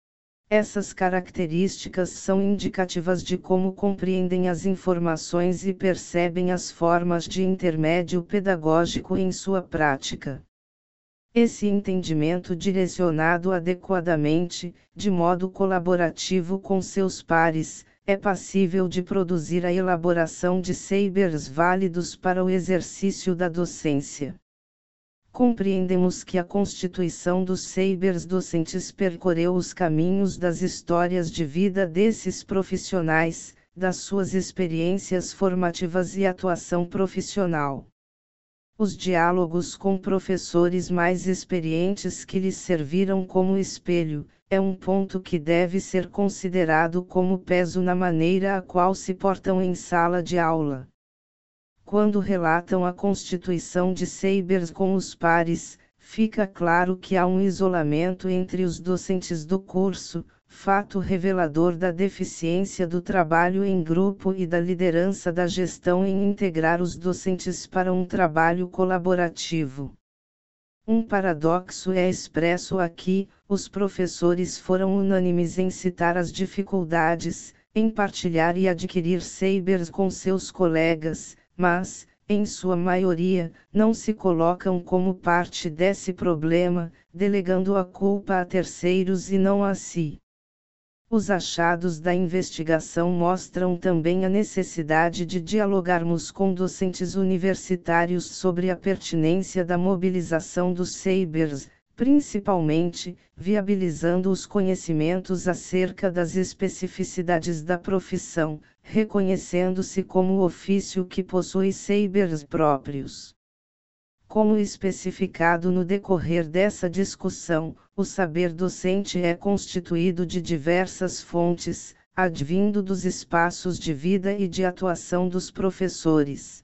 Essas características são indicativas de como compreendem as informações e percebem as formas de intermédio pedagógico em sua prática. Esse entendimento direcionado adequadamente, de modo colaborativo com seus pares, é passível de produzir a elaboração de sabers válidos para o exercício da docência. Compreendemos que a constituição dos sabers docentes percorreu os caminhos das histórias de vida desses profissionais, das suas experiências formativas e atuação profissional. Os diálogos com professores mais experientes que lhes serviram como espelho, é um ponto que deve ser considerado como peso na maneira a qual se portam em sala de aula. Quando relatam a constituição de sabers com os pares, fica claro que há um isolamento entre os docentes do curso, fato revelador da deficiência do trabalho em grupo e da liderança da gestão em integrar os docentes para um trabalho colaborativo. Um paradoxo é expresso aqui: os professores foram unânimes em citar as dificuldades, em partilhar e adquirir sabers com seus colegas, mas, em sua maioria, não se colocam como parte desse problema, delegando a culpa a terceiros e não a si. Os achados da investigação mostram também a necessidade de dialogarmos com docentes universitários sobre a pertinência da mobilização dos sabers, principalmente, viabilizando os conhecimentos acerca das especificidades da profissão, reconhecendo-se como ofício que possui sabers próprios. Como especificado no decorrer dessa discussão, o saber docente é constituído de diversas fontes, advindo dos espaços de vida e de atuação dos professores.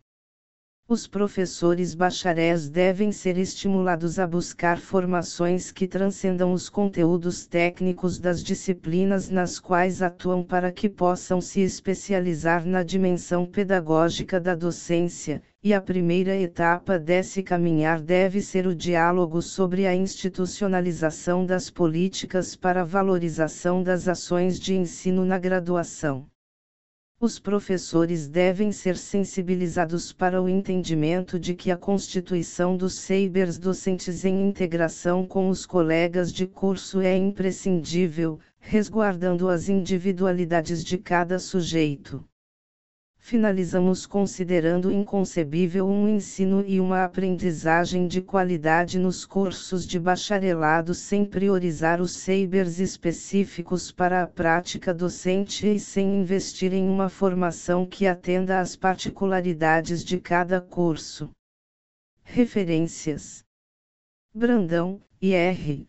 Os professores bacharéis devem ser estimulados a buscar formações que transcendam os conteúdos técnicos das disciplinas nas quais atuam para que possam se especializar na dimensão pedagógica da docência, e a primeira etapa desse caminhar deve ser o diálogo sobre a institucionalização das políticas para a valorização das ações de ensino na graduação. Os professores devem ser sensibilizados para o entendimento de que a constituição dos sabers docentes em integração com os colegas de curso é imprescindível, resguardando as individualidades de cada sujeito. Finalizamos considerando inconcebível um ensino e uma aprendizagem de qualidade nos cursos de bacharelado sem priorizar os sabers específicos para a prática docente e sem investir em uma formação que atenda às particularidades de cada curso. Referências: Brandão, IR,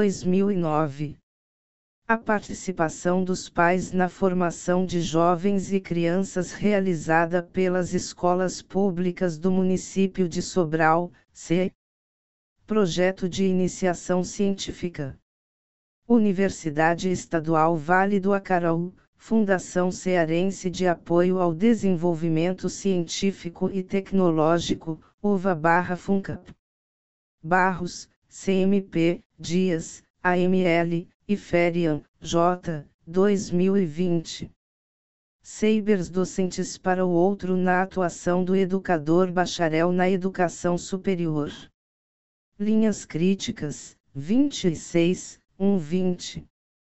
2009. A participação dos pais na formação de jovens e crianças realizada pelas escolas públicas do município de Sobral, C. Projeto de Iniciação Científica. Universidade Estadual Vale do Acaraú, Fundação Cearense de Apoio ao Desenvolvimento Científico e Tecnológico, UVA/FUNCAP. Barros, CMP, Dias, AML, e Ferian, J. 2020. Sabers docentes para o outro na atuação do educador bacharel na educação superior. Linhas críticas, 26, 120.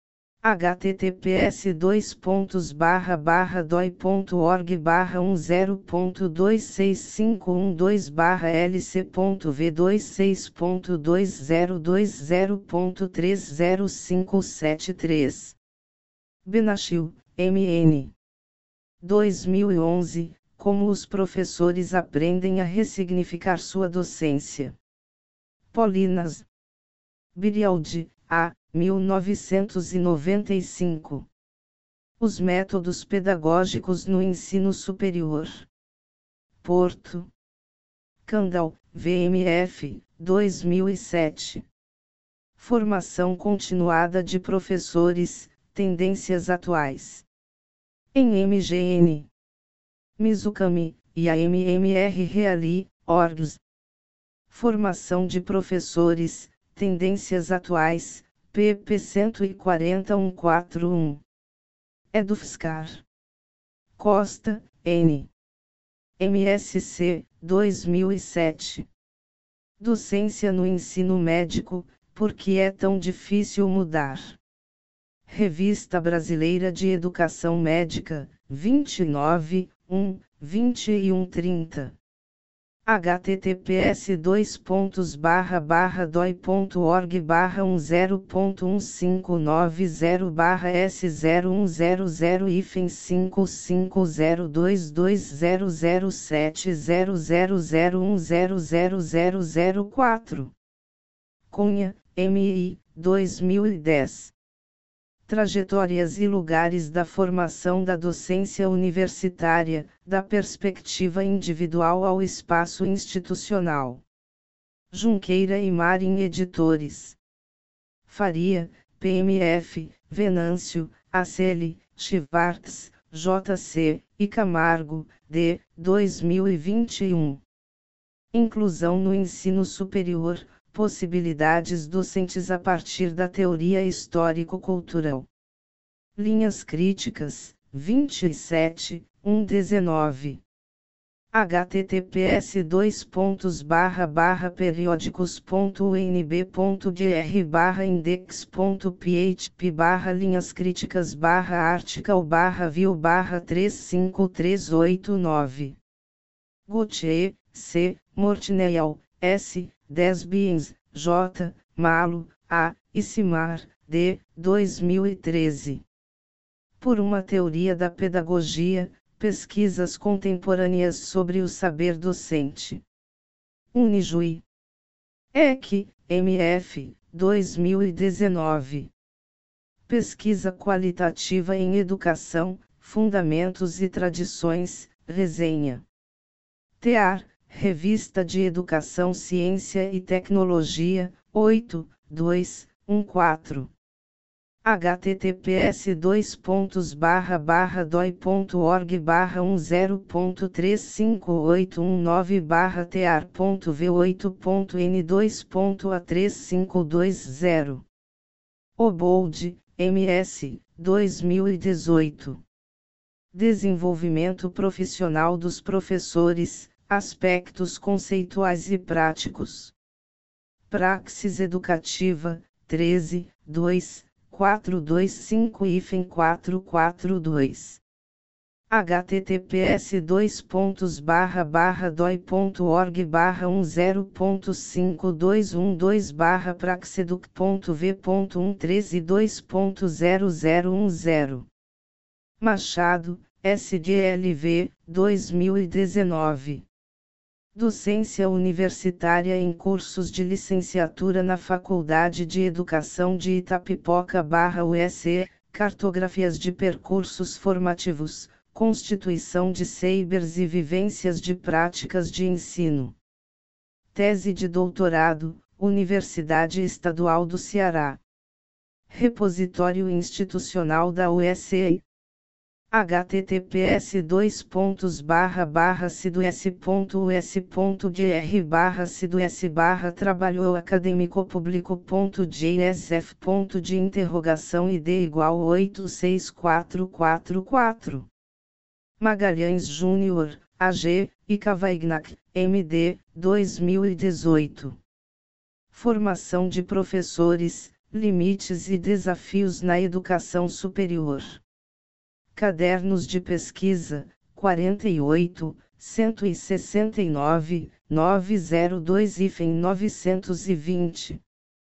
https://doi.org/10.26512/lc.v260.305073. Benachil, M.N. 2011, Como os professores aprendem a ressignificar sua docência. Polinas. Birialdi, A. 1995. Os métodos pedagógicos no ensino superior. Porto. Candal, VMF, 2007. Formação continuada de professores, tendências atuais. Em MGN. Mizukami, e a MMR Reali, orgs. Formação de professores, tendências atuais, pp 14141. Edufscar. Costa, N. MSc, 2007. Docência no ensino médico, por que é tão difícil mudar? Revista Brasileira de Educação Médica, 29, 2130. https://doi.org/1010055020070001000004. Cunha, M.I., 2010. Trajetórias e lugares da formação da docência universitária, da perspectiva individual ao espaço institucional. Junqueira e Marin Editores. Faria, PMF, Venâncio, Aceli, Schwartz, JC, e Camargo, D. 2021. Inclusão no ensino superior. Possibilidades docentes a partir da teoria histórico-cultural. Linhas críticas, 27, 19. https://periodicos.unb.gr/index.php/linhas críticas/article/view/35389. Gautier, C., Mortinel, S., Desbiens, J., Malo, A., e Simar, D. 2013. Por uma teoria da pedagogia, pesquisas contemporâneas sobre o saber docente. Unijuí. EC, MF, 2019. Pesquisa qualitativa em educação, fundamentos e tradições, resenha. TEAR, Revista de Educação, Ciência e Tecnologia, 8, 2, 14. https://doi.org/10.35819/tear.v8.n2.a35220. Obold, MS, 2018. Desenvolvimento profissional dos professores, aspectos conceituais e práticos. Praxis educativa, 13, 2, 425-442. https://doi.org/10.521.2/praxeduc.v.113 Machado, SDLV, 2019. Docência universitária em cursos de licenciatura na Faculdade de Educação de Itapipoca/USE, cartografias de percursos formativos, constituição de CEIBERs e vivências de práticas de ensino. Tese de doutorado, Universidade Estadual do Ceará. Repositório institucional da USE. https://sidus.us.gr/trabalhoacademico.gsf.de id = 86444. Magalhães Júnior, AG, e MD, 2018. Formação de professores, limites e desafios na educação superior. Cadernos de Pesquisa, 48, 169, 902-920.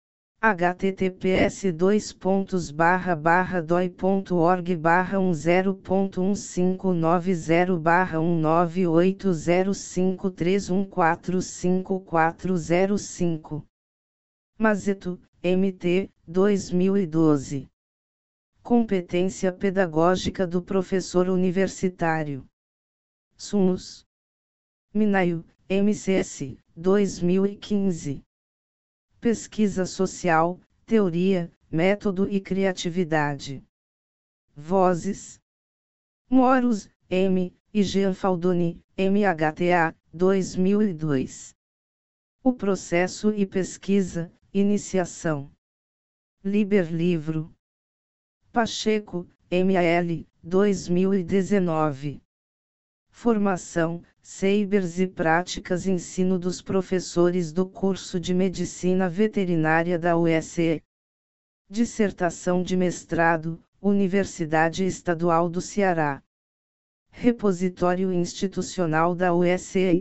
https://doi.org/10.159080531454505. Mazeto, MT, 2012. Competência pedagógica do professor universitário. Sumos. Minaio, MCS, 2015. Pesquisa social, teoria, método e criatividade. Vozes. Moros, M., e Jean Faldoni, MHTA, 2002. O processo e pesquisa, iniciação. Liber Livro. Pacheco, MAL, 2019. Formação, Sabers e Práticas Ensino dos professores do curso de Medicina Veterinária da USE. Dissertação de mestrado, Universidade Estadual do Ceará. Repositório Institucional da USE.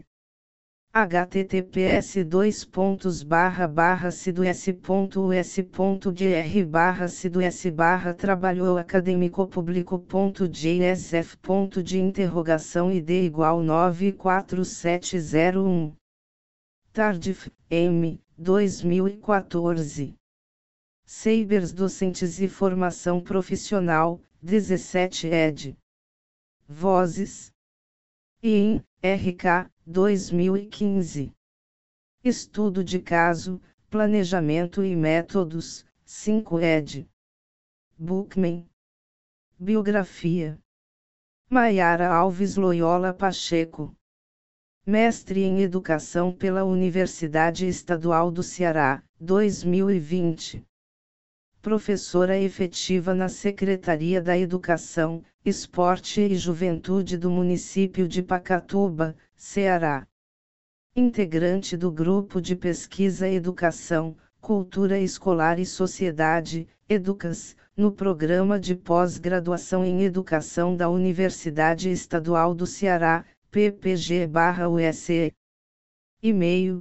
https://sidusp.usp.ger/trabalhoacademico-público.jd/f.de igual 94701. Tardif, M. 2014. Sabers Docentes e Formação Profissional, 17 ed. Vozes. IN, RK, 2015. Estudo de caso, Planejamento e Métodos, 5 ed. Bookman. Biografia. Maiara Alves Loyola Pacheco. Mestre em Educação pela Universidade Estadual do Ceará, 2020. Professora efetiva na Secretaria da Educação, Esporte e Juventude do município de Pacatuba, Ceará. Integrante do Grupo de Pesquisa Educação, Cultura Escolar e Sociedade, EDUCAS, no Programa de Pós-Graduação em Educação da Universidade Estadual do Ceará, PPG/USE. E-mail,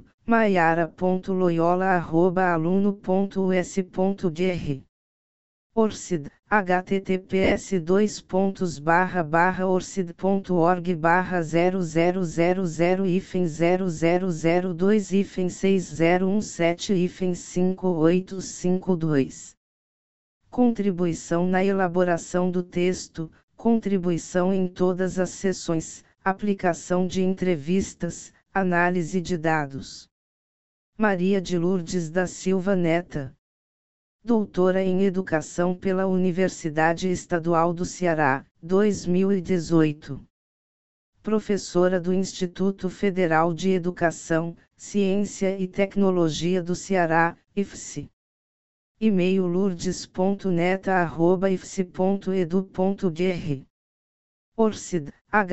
maiara.loyola@aluno.us.gr. ORCID, https://orcid.org/0000-0017-6017-5852. Contribuição na elaboração do texto, contribuição em todas as sessões, aplicação de entrevistas, análise de dados. Maria de Lourdes da Silva Neta. Doutora em Educação pela Universidade Estadual do Ceará, 2018. Professora do Instituto Federal de Educação, Ciência e Tecnologia do Ceará, IFCE. E-mail lourdes.neta@ifce.edu.br. ORCID,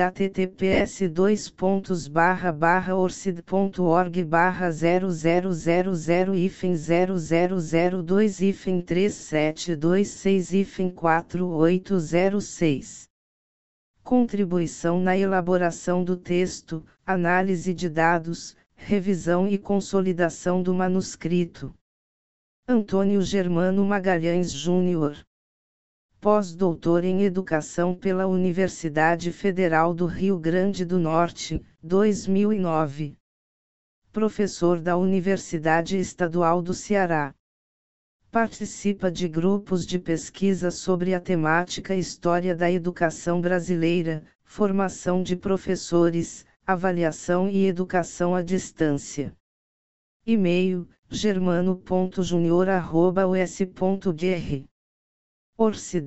https://orcid.org/0000-3726-4806. Contribuição na elaboração do texto, análise de dados, revisão e consolidação do manuscrito. Antônio Germano Magalhães Júnior. Pós-doutor em Educação pela Universidade Federal do Rio Grande do Norte, 2009. Professor da Universidade Estadual do Ceará. Participa de grupos de pesquisa sobre a temática História da Educação Brasileira, formação de professores, avaliação e educação à distância. E-mail, germano.junior@us.gr. ORCID,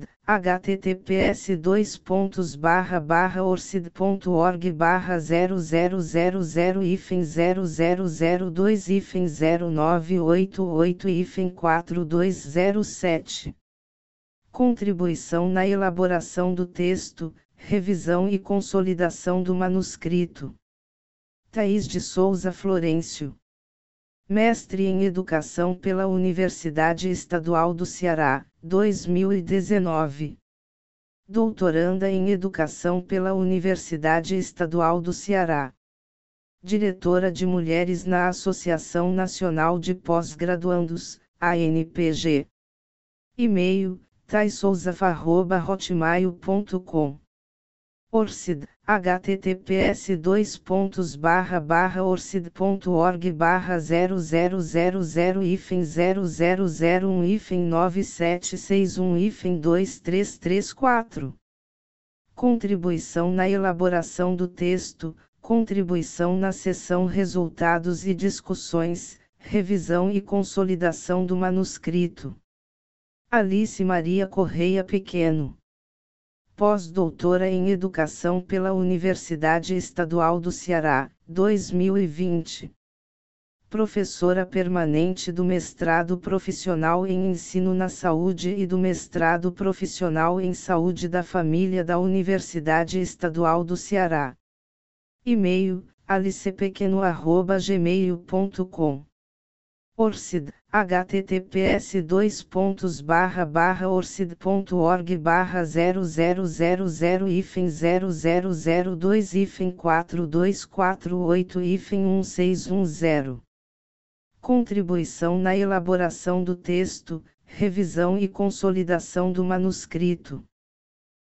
https://orcid.org/0000-09888-4207. Contribuição na elaboração do texto, revisão e consolidação do manuscrito. Thaís de Souza Florencio. Mestre em Educação pela Universidade Estadual do Ceará, 2019. Doutoranda em Educação pela Universidade Estadual do Ceará. Diretora de Mulheres na Associação Nacional de Pós-Graduandos, ANPG. E-mail, thaissouza@hotmail.com. ORCID, https://orcid.org/0001-0001-9761-23334. Contribuição na elaboração do texto, contribuição na seção Resultados e Discussões, revisão e consolidação do manuscrito. Alice Maria Correia Pequeno. pós-doutora em Educação pela Universidade Estadual do Ceará, 2020. Professora permanente do Mestrado Profissional em Ensino na Saúde e do Mestrado Profissional em Saúde da Família da Universidade Estadual do Ceará. E-mail, alicepequeno@gmail.com. Orcid, https://orcid.org/0002-4248-1610. Contribuição na elaboração do texto, revisão e consolidação do manuscrito.